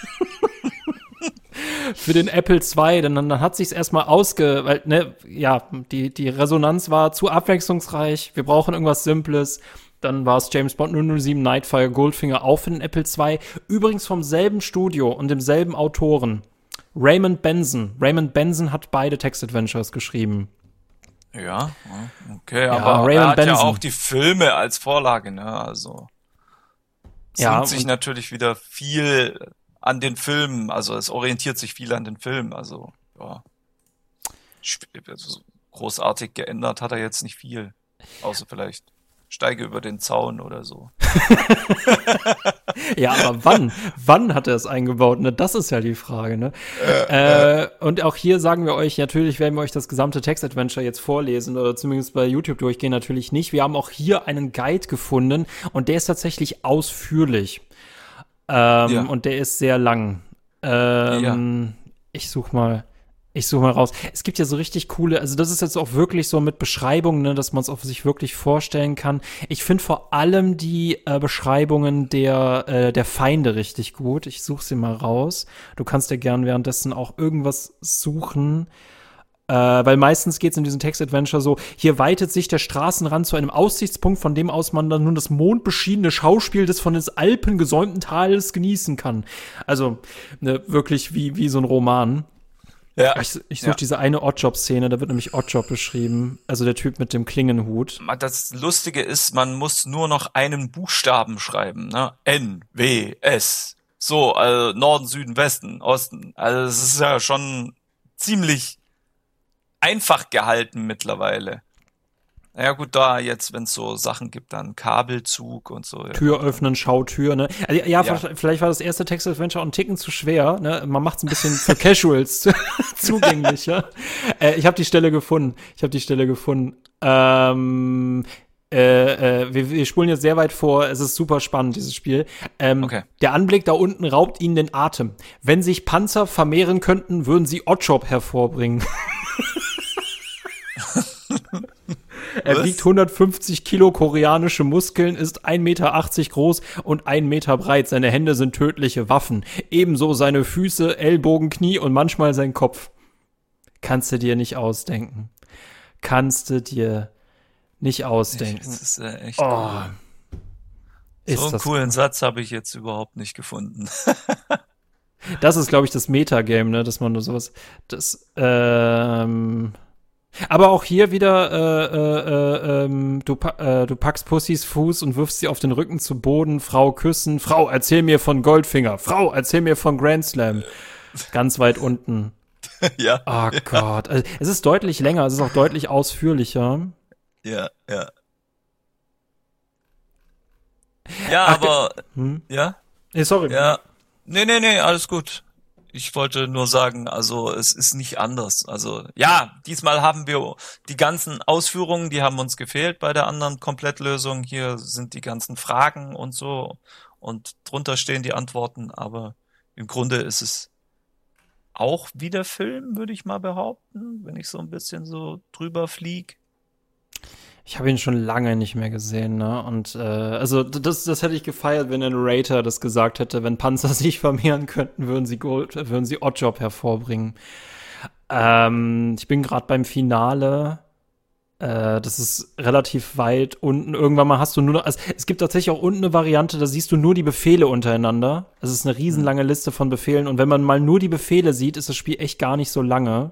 Für den Apple II, dann hat sich's erstmal weil, ne, ja, die Resonanz war zu abwechslungsreich, wir brauchen irgendwas Simples. Dann war es James Bond 007 Nightfire Goldfinger auch für den Apple II. Übrigens vom selben Studio und demselben Autoren. Raymond Benson. Raymond Benson hat beide Text-Adventures geschrieben. Ja, okay, Ja, aber Raymond er hat Benson. ja auch die Filme als Vorlage, ne, also Ja, sich natürlich wieder viel an den Filmen, also es orientiert sich viel an den Filmen, also, ja. Also, großartig geändert hat er jetzt nicht viel, außer vielleicht steige über den Zaun oder so. Ja, aber wann hat er es eingebaut? Ne, das ist ja die Frage, ne? Und auch hier sagen wir euch, natürlich werden wir euch das gesamte Text-Adventure jetzt vorlesen oder zumindest bei YouTube durchgehen, natürlich nicht. Wir haben auch hier einen Guide gefunden und der ist tatsächlich ausführlich. Und der ist sehr lang. Ich such mal raus. Es gibt ja so richtig coole, also das ist jetzt auch wirklich so mit Beschreibungen, ne, dass man es auch sich wirklich vorstellen kann. Ich finde vor allem die Beschreibungen der Feinde richtig gut. Ich suche sie mal raus. Du kannst ja gern währenddessen auch irgendwas suchen. Weil meistens geht es in diesem Text-Adventure so, hier weitet sich der Straßenrand zu einem Aussichtspunkt, von dem aus man dann nun das mondbeschienene Schauspiel des von den Alpen gesäumten Tales genießen kann. Also, ne, wirklich wie so ein Roman. Ja. Ich suche diese eine Oddjob-Szene, da wird nämlich Oddjob beschrieben. Also der Typ mit dem Klingenhut. Das Lustige ist, man muss nur noch einen Buchstaben schreiben, ne? N, W, S. So, also Norden, Süden, Westen, Osten. Also es ist ja schon ziemlich einfach gehalten mittlerweile. Ja gut, da jetzt, wenn es so Sachen gibt, dann Kabelzug und so. Ja. Tür öffnen, Schautür, ne? Also, ja, vielleicht war das erste Text-Adventure auch ein Ticken zu schwer, ne? Man macht es ein bisschen für Casuals zugänglicher. Ich habe die Stelle gefunden. Wir spulen jetzt sehr weit vor. Es ist super spannend, dieses Spiel. Okay. Der Anblick da unten raubt ihnen den Atem. Wenn sich Panzer vermehren könnten, würden sie Oddjob hervorbringen. Er wiegt 150 Kilo koreanische Muskeln, ist 1,80 Meter groß und 1 Meter breit. Seine Hände sind tödliche Waffen. Ebenso seine Füße, Ellbogen, Knie und manchmal sein Kopf. Kannst du dir nicht ausdenken. Das ist echt cool. So einen coolen Satz habe ich jetzt überhaupt nicht gefunden. Das ist, glaube ich, das Metagame, ne, dass man nur sowas, aber auch hier wieder, du packst Pussys Fuß und wirfst sie auf den Rücken zu Boden, Frau küssen, Frau, erzähl mir von Goldfinger, Frau, erzähl mir von Grand Slam. Ganz weit unten. Ja. Oh Gott. Also, es ist deutlich länger, es ist auch deutlich ausführlicher. Ja. Ja, Ach, aber, ja, sorry. ja. Nee, alles gut. Ich wollte nur sagen, also es ist nicht anders. Also ja, diesmal haben wir die ganzen Ausführungen, die haben uns gefehlt bei der anderen Komplettlösung. Hier sind die ganzen Fragen und so und drunter stehen die Antworten, aber im Grunde ist es auch wie der Film, würde ich mal behaupten, wenn ich so ein bisschen so drüber flieg. Ich habe ihn schon lange nicht mehr gesehen, ne? Und also das hätte ich gefeiert, wenn ein Narrator das gesagt hätte, wenn Panzer sich vermehren könnten, würden sie Oddjob hervorbringen. Ich bin gerade beim Finale. Das ist relativ weit unten. Irgendwann mal hast du nur noch, also es gibt tatsächlich auch unten eine Variante, da siehst du nur die Befehle untereinander. Es ist eine riesenlange Liste von Befehlen und wenn man mal nur die Befehle sieht, ist das Spiel echt gar nicht so lange.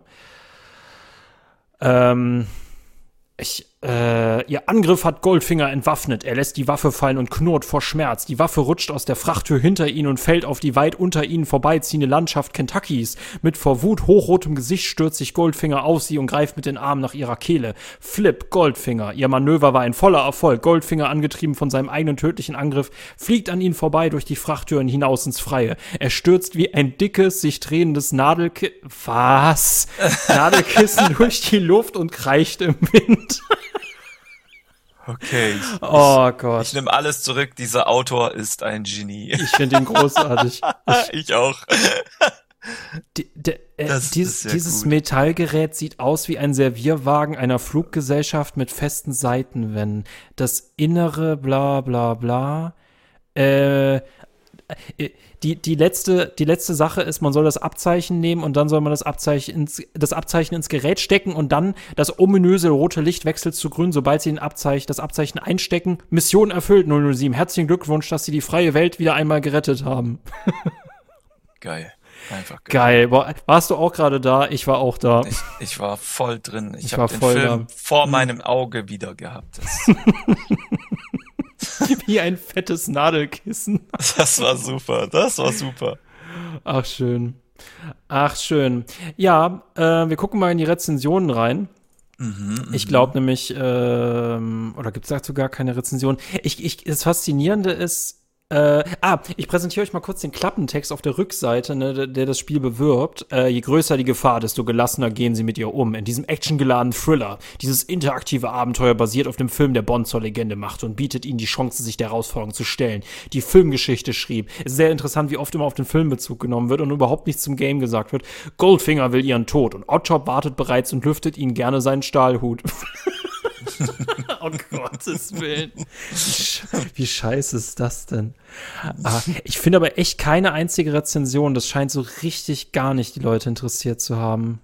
Ihr Angriff hat Goldfinger entwaffnet. Er lässt die Waffe fallen und knurrt vor Schmerz. Die Waffe rutscht aus der Frachttür hinter ihnen und fällt auf die weit unter ihnen vorbeiziehende Landschaft Kentuckys. Mit vor Wut hochrotem Gesicht stürzt sich Goldfinger auf sie und greift mit den Armen nach ihrer Kehle. Flip, Goldfinger. Ihr Manöver war ein voller Erfolg. Goldfinger, angetrieben von seinem eigenen tödlichen Angriff, fliegt an ihnen vorbei durch die Frachttür und hinaus ins Freie. Er stürzt wie ein dickes, sich drehendes Nadelkissen durch die Luft und kreischt im Wind. Okay. Gott. Ich nehme alles zurück. Dieser Autor ist ein Genie. Ich finde ihn großartig. Ich auch. Dieses Metallgerät sieht aus wie ein Servierwagen einer Fluggesellschaft mit festen Seitenwänden. Das Innere, bla bla bla. Die letzte Sache ist, man soll das Abzeichen nehmen und dann soll man das Abzeichen ins Gerät stecken und dann das ominöse rote Licht wechselt zu grün, sobald sie das Abzeichen einstecken. Mission erfüllt, 007. Herzlichen Glückwunsch, dass Sie die freie Welt wieder einmal gerettet haben. Geil. Einfach geil. Warst du auch gerade da? Ich war auch da. Ich war voll drin. Ich war habe den voll Film da. vor meinem Auge wieder gehabt. Wie ein fettes Nadelkissen. Das war super. Ach, schön. Ja, wir gucken mal in die Rezensionen rein. Ich glaube nämlich, oder gibt es dazu gar keine Rezension? Das Faszinierende ist, ich präsentiere euch mal kurz den Klappentext auf der Rückseite, ne, der das Spiel bewirbt. Je größer die Gefahr, desto gelassener gehen sie mit ihr um. In diesem actiongeladenen Thriller. Dieses interaktive Abenteuer basiert auf dem Film, der Bond zur Legende machte und bietet ihnen die Chance, sich der Herausforderung zu stellen. Die Filmgeschichte schrieb. Es ist sehr interessant, wie oft immer auf den Film Bezug genommen wird und überhaupt nichts zum Game gesagt wird. Goldfinger will ihren Tod und Oddjob wartet bereits und lüftet ihnen gerne seinen Stahlhut. Um Gottes Willen. Wie scheiße ist das denn? Ich finde aber echt keine einzige Rezension. Das scheint so richtig gar nicht die Leute interessiert zu haben.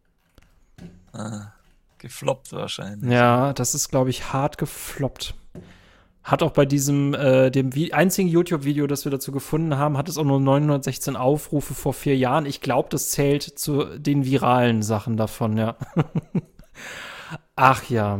Gefloppt wahrscheinlich. Ja, das ist, glaube ich, hart gefloppt. Hat auch bei diesem, dem einzigen YouTube-Video, das wir dazu gefunden haben, hat es auch nur 916 Aufrufe vor 4 Jahren. Ich glaube, das zählt zu den viralen Sachen davon, ja. Ach ja.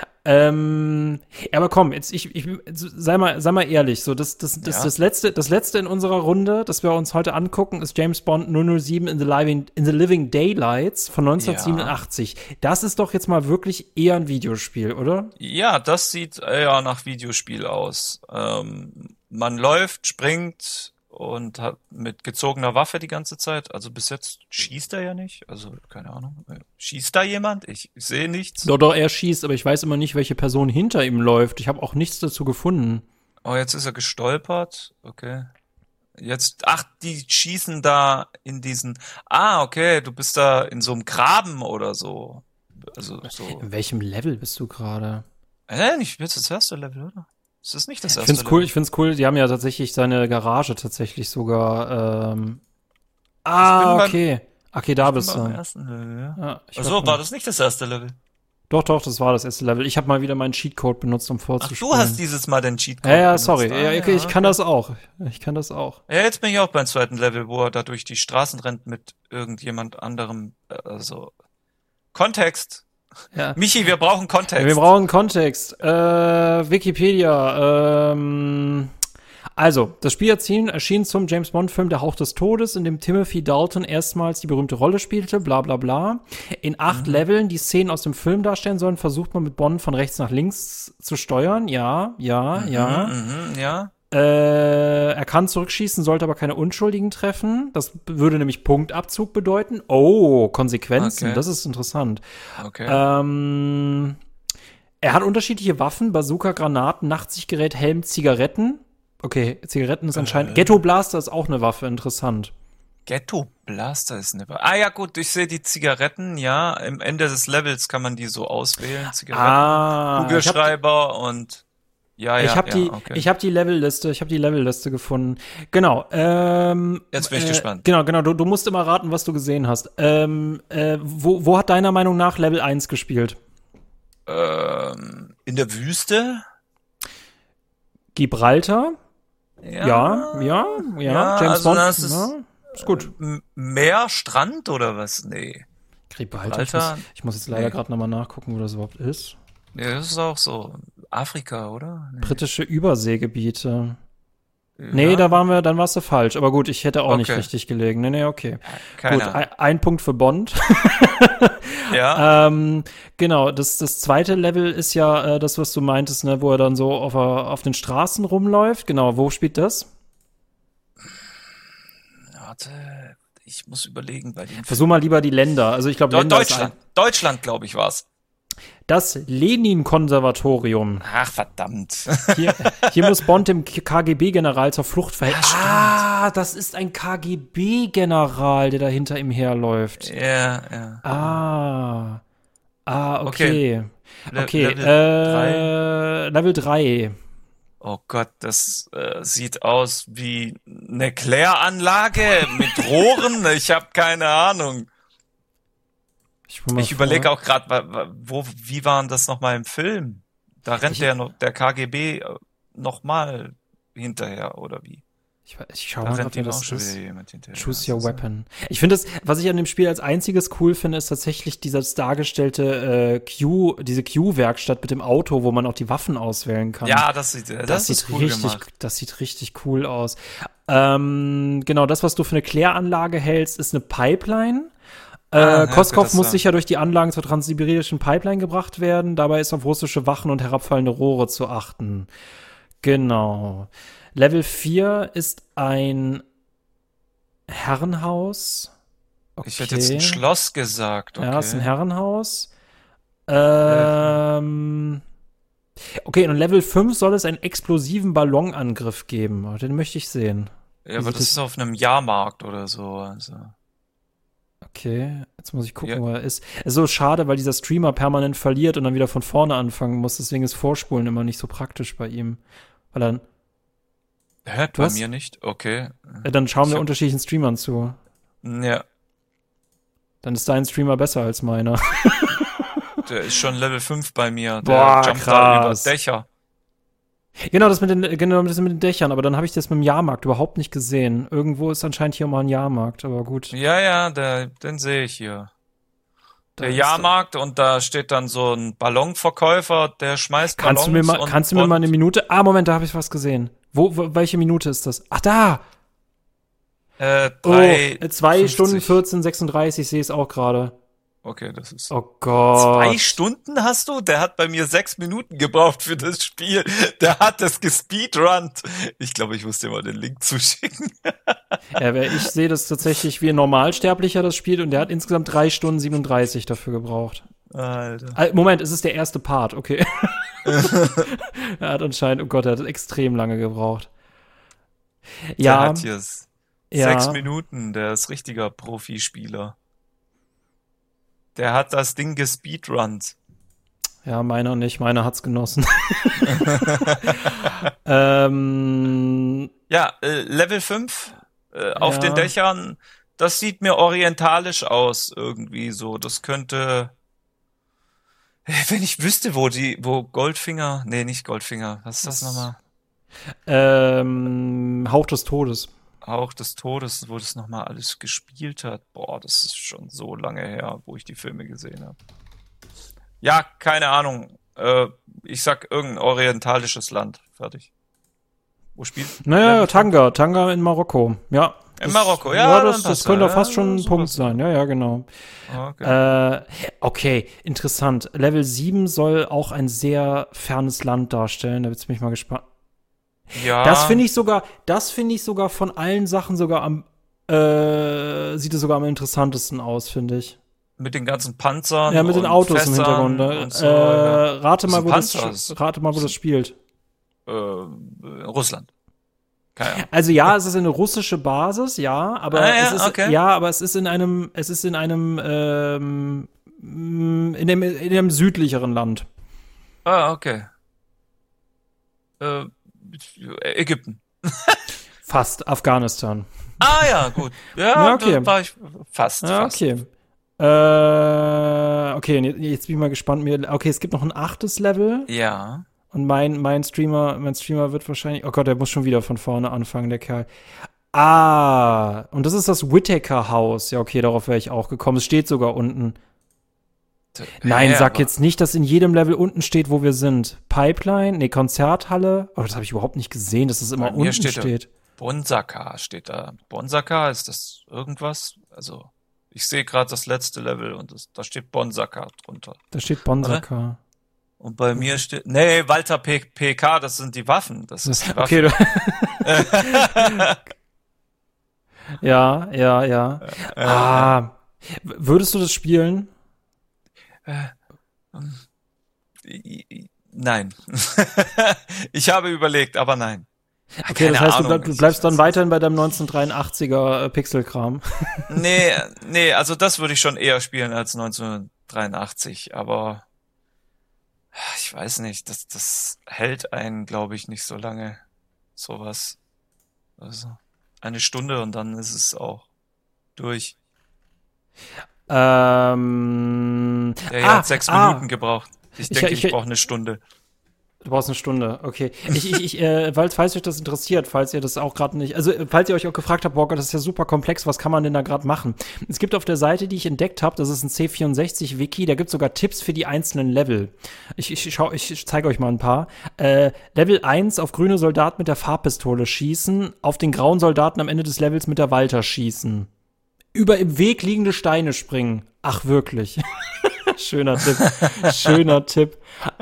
Aber komm, jetzt sei mal ehrlich, so das letzte in unserer Runde, das wir uns heute angucken, ist James Bond 007 in the Living Daylights von 1987. Ja. Das ist doch jetzt mal wirklich eher ein Videospiel, oder? Ja, das sieht eher nach Videospiel aus. Man läuft, springt und hat mit gezogener Waffe die ganze Zeit. Also bis jetzt schießt er ja nicht. Also, keine Ahnung. Schießt da jemand? Ich sehe nichts. Doch, er schießt, aber ich weiß immer nicht, welche Person hinter ihm läuft. Ich habe auch nichts dazu gefunden. Oh, jetzt ist er gestolpert. Okay. Die schießen da in diesen... okay, du bist da in so einem Graben oder so. Also, so. In welchem Level bist du gerade? Nicht jetzt das erste Level, oder? Ist das nicht das erste Level? Ich find's cool. Die haben ja tatsächlich seine Garage tatsächlich sogar. Okay. Okay, da bist du. Ersten Level, ja. Achso, war das nicht das erste Level? Doch, das war das erste Level. Ich habe mal wieder meinen Cheatcode benutzt, um vorzuspielen. Ach, du hast dieses Mal den Cheatcode benutzt. Sorry. Okay, ich kann das auch. Ja, jetzt bin ich auch beim zweiten Level, wo er da durch die Straßen rennt mit irgendjemand anderem. Also Kontext. Ja. Michi, wir brauchen Kontext. Wir brauchen Kontext. Wikipedia. Also, das Spiel erschien zum James-Bond-Film Der Hauch des Todes, in dem Timothy Dalton erstmals die berühmte Rolle spielte, bla bla bla. In 8 Leveln, die Szenen aus dem Film darstellen sollen, versucht man mit Bond von rechts nach links zu steuern. Ja. Er kann zurückschießen, sollte aber keine Unschuldigen treffen. Das würde nämlich Punktabzug bedeuten. Oh, Konsequenzen, Okay. das ist interessant. Okay. Er hat unterschiedliche Waffen, Bazooka, Granaten, Nachtsichtgerät, Helm, Zigaretten. Okay, Zigaretten ist anscheinend. Ghetto Blaster ist auch eine Waffe, interessant. Ghetto Blaster ist eine. Ah ja, gut, ich sehe die Zigaretten, ja. Im Ende des Levels kann man die so auswählen. Zigaretten, Kugelschreiber und ich habe okay. ich habe die Levelliste gefunden. Genau. Jetzt bin ich gespannt. Genau. Du musst immer raten, was du gesehen hast. Wo hat deiner Meinung nach Level 1 gespielt? In der Wüste? Gibraltar? Ja. James also Bond. das ist, ist gut. Meer, Strand oder was? Nee. Gibraltar. Ich muss jetzt leider gerade nochmal nachgucken, wo das überhaupt ist. Nee, das ist auch so Afrika, oder? Nee. Britische Überseegebiete. Ja. Nee, dann warst du falsch. Aber gut, ich hätte auch nicht richtig gelegen. Nee, okay. Keine Gut, ein Punkt für Bond. Ja. Genau, das zweite Level ist ja das, was du meintest, ne, wo er dann so auf den Straßen rumläuft. Genau, wo spielt das? Warte, ich muss überlegen bei den. Versuch mal lieber die Länder. Also ich glaube, Länder Deutschland, glaube ich, war's. Das Lenin-Konservatorium. Ach, verdammt. Hier muss Bond dem KGB-General zur Flucht verhelfen. Das ist ein KGB-General, der da hinter ihm herläuft. Ja. Okay. Level 3. Oh Gott, das sieht aus wie eine Kläranlage mit Rohren. Ich habe keine Ahnung. Ich überlege auch gerade, wie waren das nochmal im Film? Da rennt der KGB nochmal hinterher, oder wie? Ich schau mal, ob das ist. Choose your so. weapon. Ich finde was ich an dem Spiel als einziges cool finde, ist tatsächlich dieses dargestellte diese Q-Werkstatt mit dem Auto, wo man auch die Waffen auswählen kann. Ja, das sieht cool gemacht. Das sieht richtig cool aus. Genau, das, was du für eine Kläranlage hältst, ist eine Pipeline. Koskov muss sicher durch die Anlagen zur transsibirischen Pipeline gebracht werden. Dabei ist auf russische Wachen und herabfallende Rohre zu achten. Genau. Level 4 ist ein Herrenhaus. Okay. Ich hätte jetzt ein Schloss gesagt. Okay. Ja, ist ein Herrenhaus. Okay, und in Level 5 soll es einen explosiven Ballonangriff geben. Aber den möchte ich sehen. Ja, aber das ist auf einem Jahrmarkt oder so. Also. Okay, jetzt muss ich gucken, wo er ist. Es ist so schade, weil dieser Streamer permanent verliert und dann wieder von vorne anfangen muss. Deswegen ist Vorspulen immer nicht so praktisch bei ihm. Weil dann. Bei mir nicht? Okay. Dann schauen wir unterschiedlichen Streamern zu. Ja. Dann ist dein Streamer besser als meiner. Der ist schon Level 5 bei mir. Der jumpt da über Dächer. Genau, das mit den Dächern, aber dann habe ich das mit dem Jahrmarkt überhaupt nicht gesehen. Irgendwo ist anscheinend hier mal ein Jahrmarkt, aber gut. Ja, den sehe ich hier. Der Jahrmarkt und da steht dann so ein Ballonverkäufer, der schmeißt Ballons. Kannst du mir mal eine Minute? Moment, da habe ich was gesehen. Welche Minute ist das? Ach, da! 2 Stunden 14:36, sehe es auch gerade. Okay, das ist. Oh Gott. 2 Stunden hast du? Der hat bei mir 6 Minuten gebraucht für das Spiel. Der hat das gespeedrunnt. Ich glaube, ich muss dir mal den Link zuschicken. Ja, ich sehe das tatsächlich wie ein Normalsterblicher, das Spiel, und der hat insgesamt 3 Stunden 37 dafür gebraucht. Alter. Moment, es ist der erste Part, okay. Er hat anscheinend, oh Gott, er hat extrem lange gebraucht. Der hat hier 6 Minuten, der ist richtiger Profispieler. Der hat das Ding gespeedrunnt. Ja, meiner nicht. Meiner hat's genossen. Level 5 auf den Dächern, das sieht mir orientalisch aus irgendwie so. Das könnte, wenn ich wüsste, wo Goldfinger, nee, nicht Goldfinger, was ist das nochmal? Hauch des Todes. Hauch des Todes, wo das nochmal alles gespielt hat. Boah, das ist schon so lange her, wo ich die Filme gesehen habe. Ja, keine Ahnung. Ich sag irgendein orientalisches Land. Fertig. Wo spielt? Naja, Tanga in Marokko. Ja. In Marokko, ja. Das könnte fast schon ein Punkt sein. Ja, genau. Okay. Okay, interessant. Level 7 soll auch ein sehr fernes Land darstellen. Da wird's mich mal gespannt. Ja. Das finde ich sogar von allen Sachen sogar sieht es sogar am interessantesten aus, finde ich. Mit den ganzen Panzern. Ja, mit den Autos Fässern im Hintergrund. und so, ja. Rate mal, Panzers? wo das spielt. Russland. Keine Ahnung. Also ja, es ist eine russische Basis, ja, aber okay. es ist in einem in dem südlicheren Land. Okay. Ägypten. Fast Afghanistan. Ja, gut. Ja, okay. da war ich fast. Okay. Okay, jetzt bin ich mal gespannt. Okay, es gibt noch ein 8. Level. Ja. Und mein Streamer wird wahrscheinlich, oh Gott, der muss schon wieder von vorne anfangen, der Kerl. Und das ist das Whittaker-Haus. Ja, okay, darauf wäre ich auch gekommen. Es steht sogar unten. Nein, sag jetzt nicht, dass in jedem Level unten steht, wo wir sind. Pipeline, Konzerthalle. Oh, das habe ich überhaupt nicht gesehen, dass es immer unten steht. Bonsaka steht da. Bonsaka, ist das irgendwas? Also, ich sehe gerade das letzte Level und da steht Bonsaka drunter. Da steht Bonsaka. Oder? Und bei mir steht, Walter PK, das sind die Waffen. Das ist die Waffen. Okay. Ja. Würdest du das spielen? Nein. Ich habe überlegt, aber nein. Okay, das heißt, du bleibst dann weiterhin bei deinem 1983er Pixelkram. Nee, also das würde ich schon eher spielen als 1983, aber ich weiß nicht, das hält einen, glaube ich, nicht so lange, sowas. Also 1 Stunde und dann ist es auch durch. Der hat 6 Minuten gebraucht. Ich denke, ich brauche 1 Stunde. Du brauchst 1 Stunde, okay. Falls euch das interessiert, falls ihr das auch gerade nicht, also falls ihr euch auch gefragt habt, Walker, das ist ja super komplex, was kann man denn da gerade machen? Es gibt auf der Seite, die ich entdeckt habe, das ist ein C64-Wiki, da gibt es sogar Tipps für die einzelnen Level. Ich zeige euch mal ein paar. Level 1, auf grüne Soldaten mit der Farbpistole schießen, auf den grauen Soldaten am Ende des Levels mit der Walter schießen. Über im Weg liegende Steine springen. Ach, wirklich. Schöner Tipp.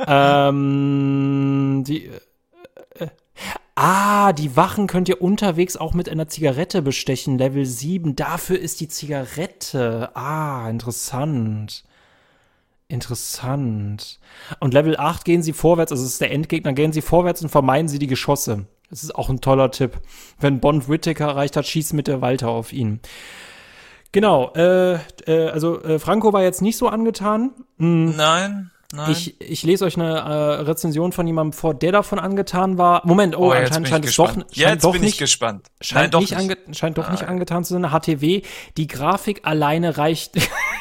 Die Wachen könnt ihr unterwegs auch mit einer Zigarette bestechen. Level 7. Dafür ist die Zigarette. Interessant. Und Level 8 gehen sie vorwärts, also es ist der Endgegner, gehen sie vorwärts und vermeiden sie die Geschosse. Das ist auch ein toller Tipp. Wenn Bond Whittaker erreicht hat, schießt mit der Walter auf ihn. Genau, Franco war jetzt nicht so angetan. Nein. Ich lese euch eine Rezension von jemandem vor, der davon angetan war. Moment, anscheinend scheint es doch nicht. Jetzt bin ich gespannt. Scheint doch nicht angetan zu sein. HTW, die Grafik alleine reicht.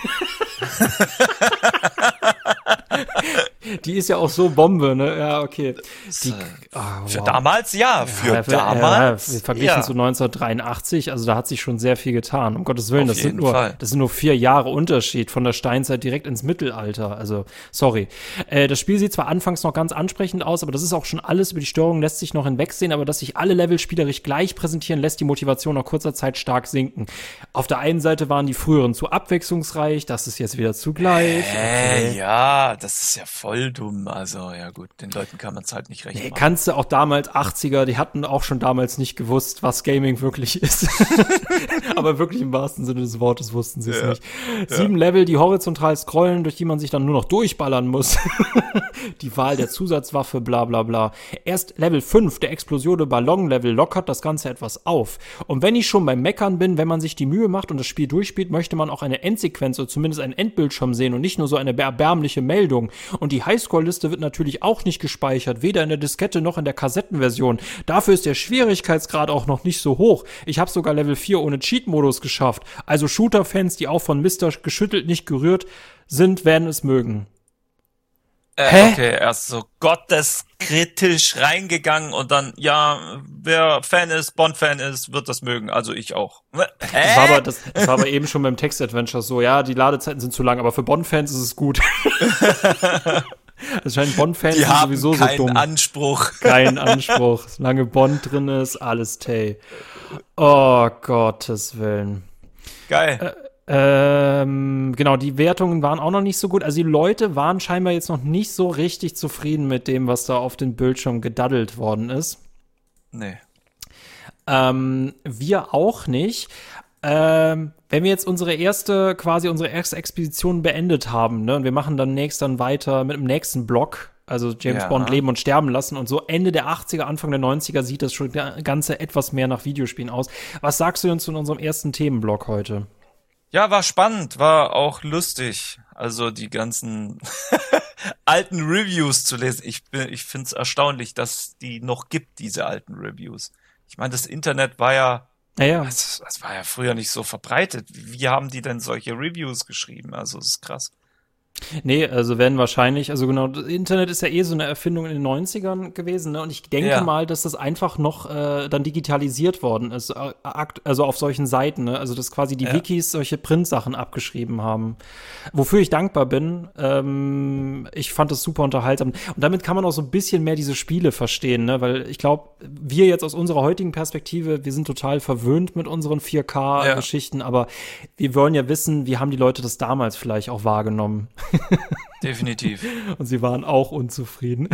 Die ist ja auch so Bombe, ne? Ja, okay. Für damals, ja. Damals. Verglichen zu 1983, also da hat sich schon sehr viel getan. Um Gottes Willen, das sind nur 4 Jahre Unterschied von der Steinzeit direkt ins Mittelalter. Also, sorry. Das Spiel sieht zwar anfangs noch ganz ansprechend aus, aber das ist auch schon alles. Über die Steuerung lässt sich noch hinwegsehen, aber dass sich alle Level spielerisch gleich präsentieren, lässt die Motivation nach kurzer Zeit stark sinken. Auf der einen Seite waren die früheren zu abwechslungsreich, das ist jetzt wieder zu gleich. Okay. Ja, das ist ja voll dumm. Also, ja gut, den Leuten kann man es halt nicht recht machen. Kannst du auch damals 80er, die hatten auch schon damals nicht gewusst, was Gaming wirklich ist. Aber wirklich im wahrsten Sinne des Wortes wussten sie es nicht. 7 Level, die horizontal scrollen, durch die man sich dann nur noch durchballern muss. Die Wahl der Zusatzwaffe, bla bla bla. Erst Level 5, der explosive Ballon-Level, lockert das Ganze etwas auf. Und wenn ich schon beim Meckern bin, wenn man sich die Mühe macht und das Spiel durchspielt, möchte man auch eine Endsequenz oder zumindest einen Endbildschirm sehen und nicht nur so eine erbärmliche Meldung. Und die Highscore-Liste wird natürlich auch nicht gespeichert, weder in der Diskette noch in der Kassettenversion. Dafür ist der Schwierigkeitsgrad auch noch nicht so hoch. Ich habe sogar Level 4 ohne Cheat-Modus geschafft. Also Shooter-Fans, die auch von Mr. geschüttelt nicht gerührt sind, werden es mögen. Okay, erst so gotteskritisch reingegangen und dann, ja, wer Fan ist, Bond-Fan ist, wird das mögen, also ich auch. Das war aber eben schon beim Text-Adventure so, ja, die Ladezeiten sind zu lang, aber für Bond-Fans ist es gut. Es scheint Bond-Fans sind sowieso so dumm. Kein Anspruch. Solange Bond drin ist, alles Tay. Oh, Gottes Willen. Geil. Genau, die Wertungen waren auch noch nicht so gut. Also die Leute waren scheinbar jetzt noch nicht so richtig zufrieden mit dem, was da auf den Bildschirm gedaddelt worden ist. Nee. Wir auch nicht. Wenn wir jetzt unsere erste Expedition beendet haben, ne, und wir machen dann weiter mit dem nächsten Block, also James Bond leben und sterben lassen und so Ende der 80er, Anfang der 90er sieht das schon Ganze etwas mehr nach Videospielen aus. Was sagst du uns zu unserem ersten Themenblock heute? Ja, war spannend, war auch lustig. Also die ganzen alten Reviews zu lesen. Ich find's erstaunlich, dass die noch gibt, diese alten Reviews. Ich meine, das Internet war ja, das war ja früher nicht so verbreitet. Wie haben die denn solche Reviews geschrieben? Also, das ist krass. Nee, also werden wahrscheinlich, also genau, das Internet ist ja so eine Erfindung in den 90ern gewesen, ne? Und ich denke mal, dass das einfach noch dann digitalisiert worden ist, also auf solchen Seiten, ne? Also dass quasi die Wikis solche Printsachen abgeschrieben haben. Wofür ich dankbar bin. Ich fand das super unterhaltsam. Und damit kann man auch so ein bisschen mehr diese Spiele verstehen, ne? Weil ich glaube, wir jetzt aus unserer heutigen Perspektive, wir sind total verwöhnt mit unseren 4K-Geschichten, aber wir wollen ja wissen, wie haben die Leute das damals vielleicht auch wahrgenommen. Definitiv. Und sie waren auch unzufrieden.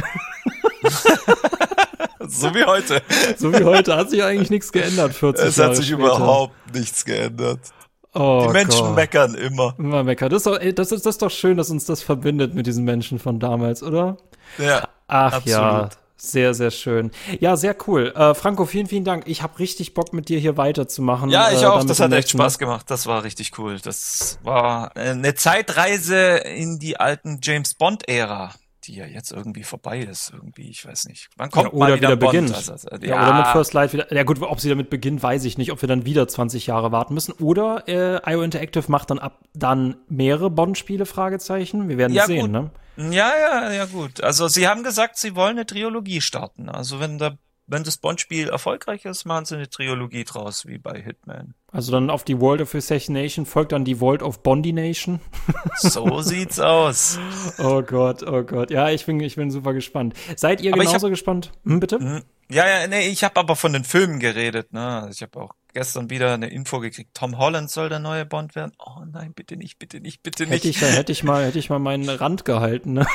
So wie heute. So wie heute. Hat sich eigentlich nichts geändert, 40 Jahre Es hat sich später. Überhaupt nichts geändert. Oh, die Menschen Gott. meckern immer. Immer meckern. Das ist doch schön, dass uns das verbindet mit diesen Menschen von damals, oder? Ja, Ach absolut. Ja, sehr, sehr schön. Ja, sehr cool. Franco, vielen, vielen Dank. Ich habe richtig Bock, mit dir hier weiterzumachen. Ja, ich auch. Dann Das mit hat dem echt Spaß gemacht. Das war richtig cool. Das war eine Zeitreise in die alten James-Bond-Ära, die ja jetzt irgendwie vorbei ist. Irgendwie, ich weiß nicht. Wann kommt oder mal wieder Bond? beginnt. Also, Oder mit First Light wieder. Ja gut, ob sie damit beginnt, weiß ich nicht. Ob wir dann wieder 20 Jahre warten müssen. Oder IO Interactive macht dann mehrere Bond-Spiele, Fragezeichen. Wir werden es sehen, ne? Ja, gut. Also sie haben gesagt, sie wollen eine Trilogie starten. Also wenn das Bond-Spiel erfolgreich ist, machen sie eine Trilogie draus, wie bei Hitman. Also dann auf die World of Assassination folgt dann die World of Bondination. So sieht's aus. Oh Gott. Ja, ich bin super gespannt. Seid ihr genauso gespannt? Bitte? Ja, nee, ich habe aber von den Filmen geredet, ne? Also ich habe auch gestern wieder eine Info gekriegt. Tom Holland soll der neue Bond werden. Oh nein, bitte nicht. Hätte ich mal meinen Rand gehalten, ne?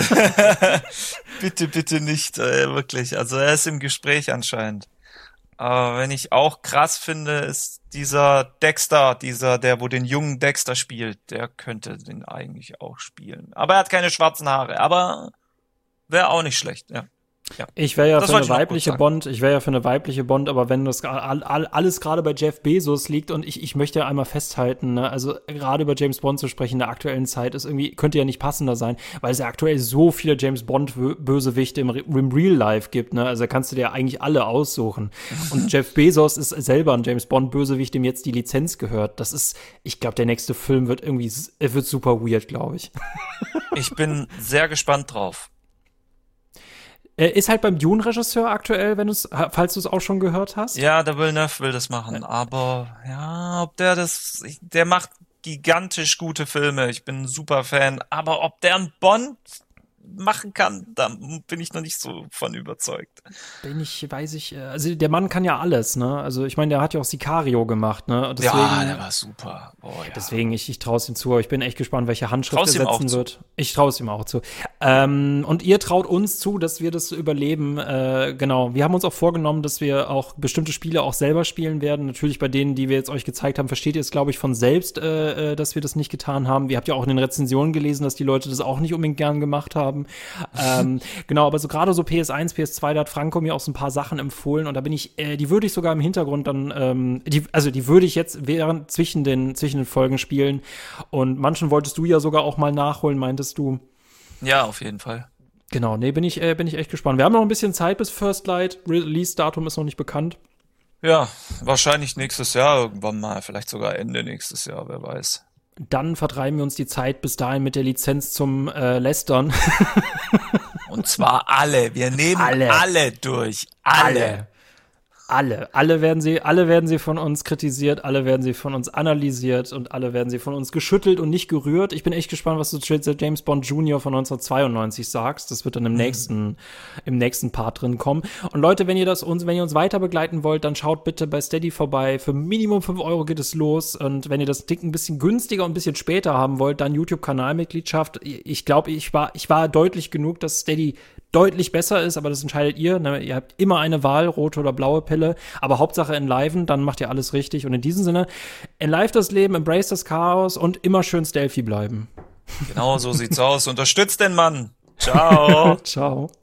Bitte nicht, wirklich. Also er ist im Gespräch anscheinend. Aber wenn ich auch krass finde, ist dieser Dexter, der wo den jungen Dexter spielt, der könnte den eigentlich auch spielen. Aber er hat keine schwarzen Haare, aber wäre auch nicht schlecht, ja. Ich wäre ja für eine weibliche Bond, aber wenn das alles gerade bei Jeff Bezos liegt und ich möchte ja einmal festhalten, ne, also gerade über James Bond zu sprechen in der aktuellen Zeit ist irgendwie, könnte ja nicht passender sein, weil es ja aktuell so viele James Bond Bösewichte im Real Life gibt, ne, also da kannst du dir eigentlich alle aussuchen. Und Jeff Bezos ist selber ein James Bond Bösewicht, dem jetzt die Lizenz gehört. Das ist, ich glaube, der nächste Film wird super weird, glaube ich. Ich bin sehr gespannt drauf. Ist halt beim Dune-Regisseur aktuell, falls du es auch schon gehört hast. Ja, der Villeneuve will das machen, aber ja, ob der macht gigantisch gute Filme. Ich bin ein super Fan, aber ob der einen Bond machen kann, da bin ich noch nicht so von überzeugt. Also der Mann kann ja alles, ne? Also ich meine, der hat ja auch Sicario gemacht, ne? Deswegen, ja, der war super. Oh, ja. Deswegen, ich traue es ihm zu, aber ich bin echt gespannt, welche Handschrift er setzen wird. Ich traue es ihm auch zu. Und ihr traut uns zu, dass wir das überleben. Genau, wir haben uns auch vorgenommen, dass wir auch bestimmte Spiele auch selber spielen werden. Natürlich bei denen, die wir jetzt euch gezeigt haben, versteht ihr es, glaube ich, von selbst, dass wir das nicht getan haben. Ihr habt ja auch in den Rezensionen gelesen, dass die Leute das auch nicht unbedingt gern gemacht haben. Genau, aber so gerade so PS1, PS2, da hat Franco mir auch so ein paar Sachen empfohlen und da bin ich, die würde ich sogar im Hintergrund dann, die würde ich jetzt zwischen den Folgen spielen und manchen wolltest du ja sogar auch mal nachholen, meintest du? Ja, auf jeden Fall. Genau, nee, bin ich echt gespannt. Wir haben noch ein bisschen Zeit bis First Light, Release-Datum ist noch nicht bekannt. Ja, wahrscheinlich nächstes Jahr irgendwann mal, vielleicht sogar Ende nächstes Jahr, wer weiß. Dann vertreiben wir uns die Zeit bis dahin mit der Lizenz zum Lästern. Und zwar alle. Wir nehmen alle durch. Alle. Alle werden sie von uns kritisiert, alle werden sie von uns analysiert und alle werden sie von uns geschüttelt und nicht gerührt. Ich bin echt gespannt, was du zu James Bond Jr. von 1992 sagst. Das wird dann im nächsten Part drin kommen. Und Leute, wenn ihr uns weiter begleiten wollt, dann schaut bitte bei Steady vorbei. Für Minimum 5 Euro geht es los. Und wenn ihr das Ding ein bisschen günstiger und ein bisschen später haben wollt, dann YouTube-Kanalmitgliedschaft. Ich glaube, ich war deutlich genug, dass Steady deutlich besser ist, aber das entscheidet ihr. Ne? Ihr habt immer eine Wahl, rote oder blaue Pille, aber Hauptsache enliven, dann macht ihr alles richtig. Und in diesem Sinne, enlive das Leben, embrace das Chaos und immer schön stealthy bleiben. Genau so sieht's aus. Unterstützt den Mann. Ciao. Ciao.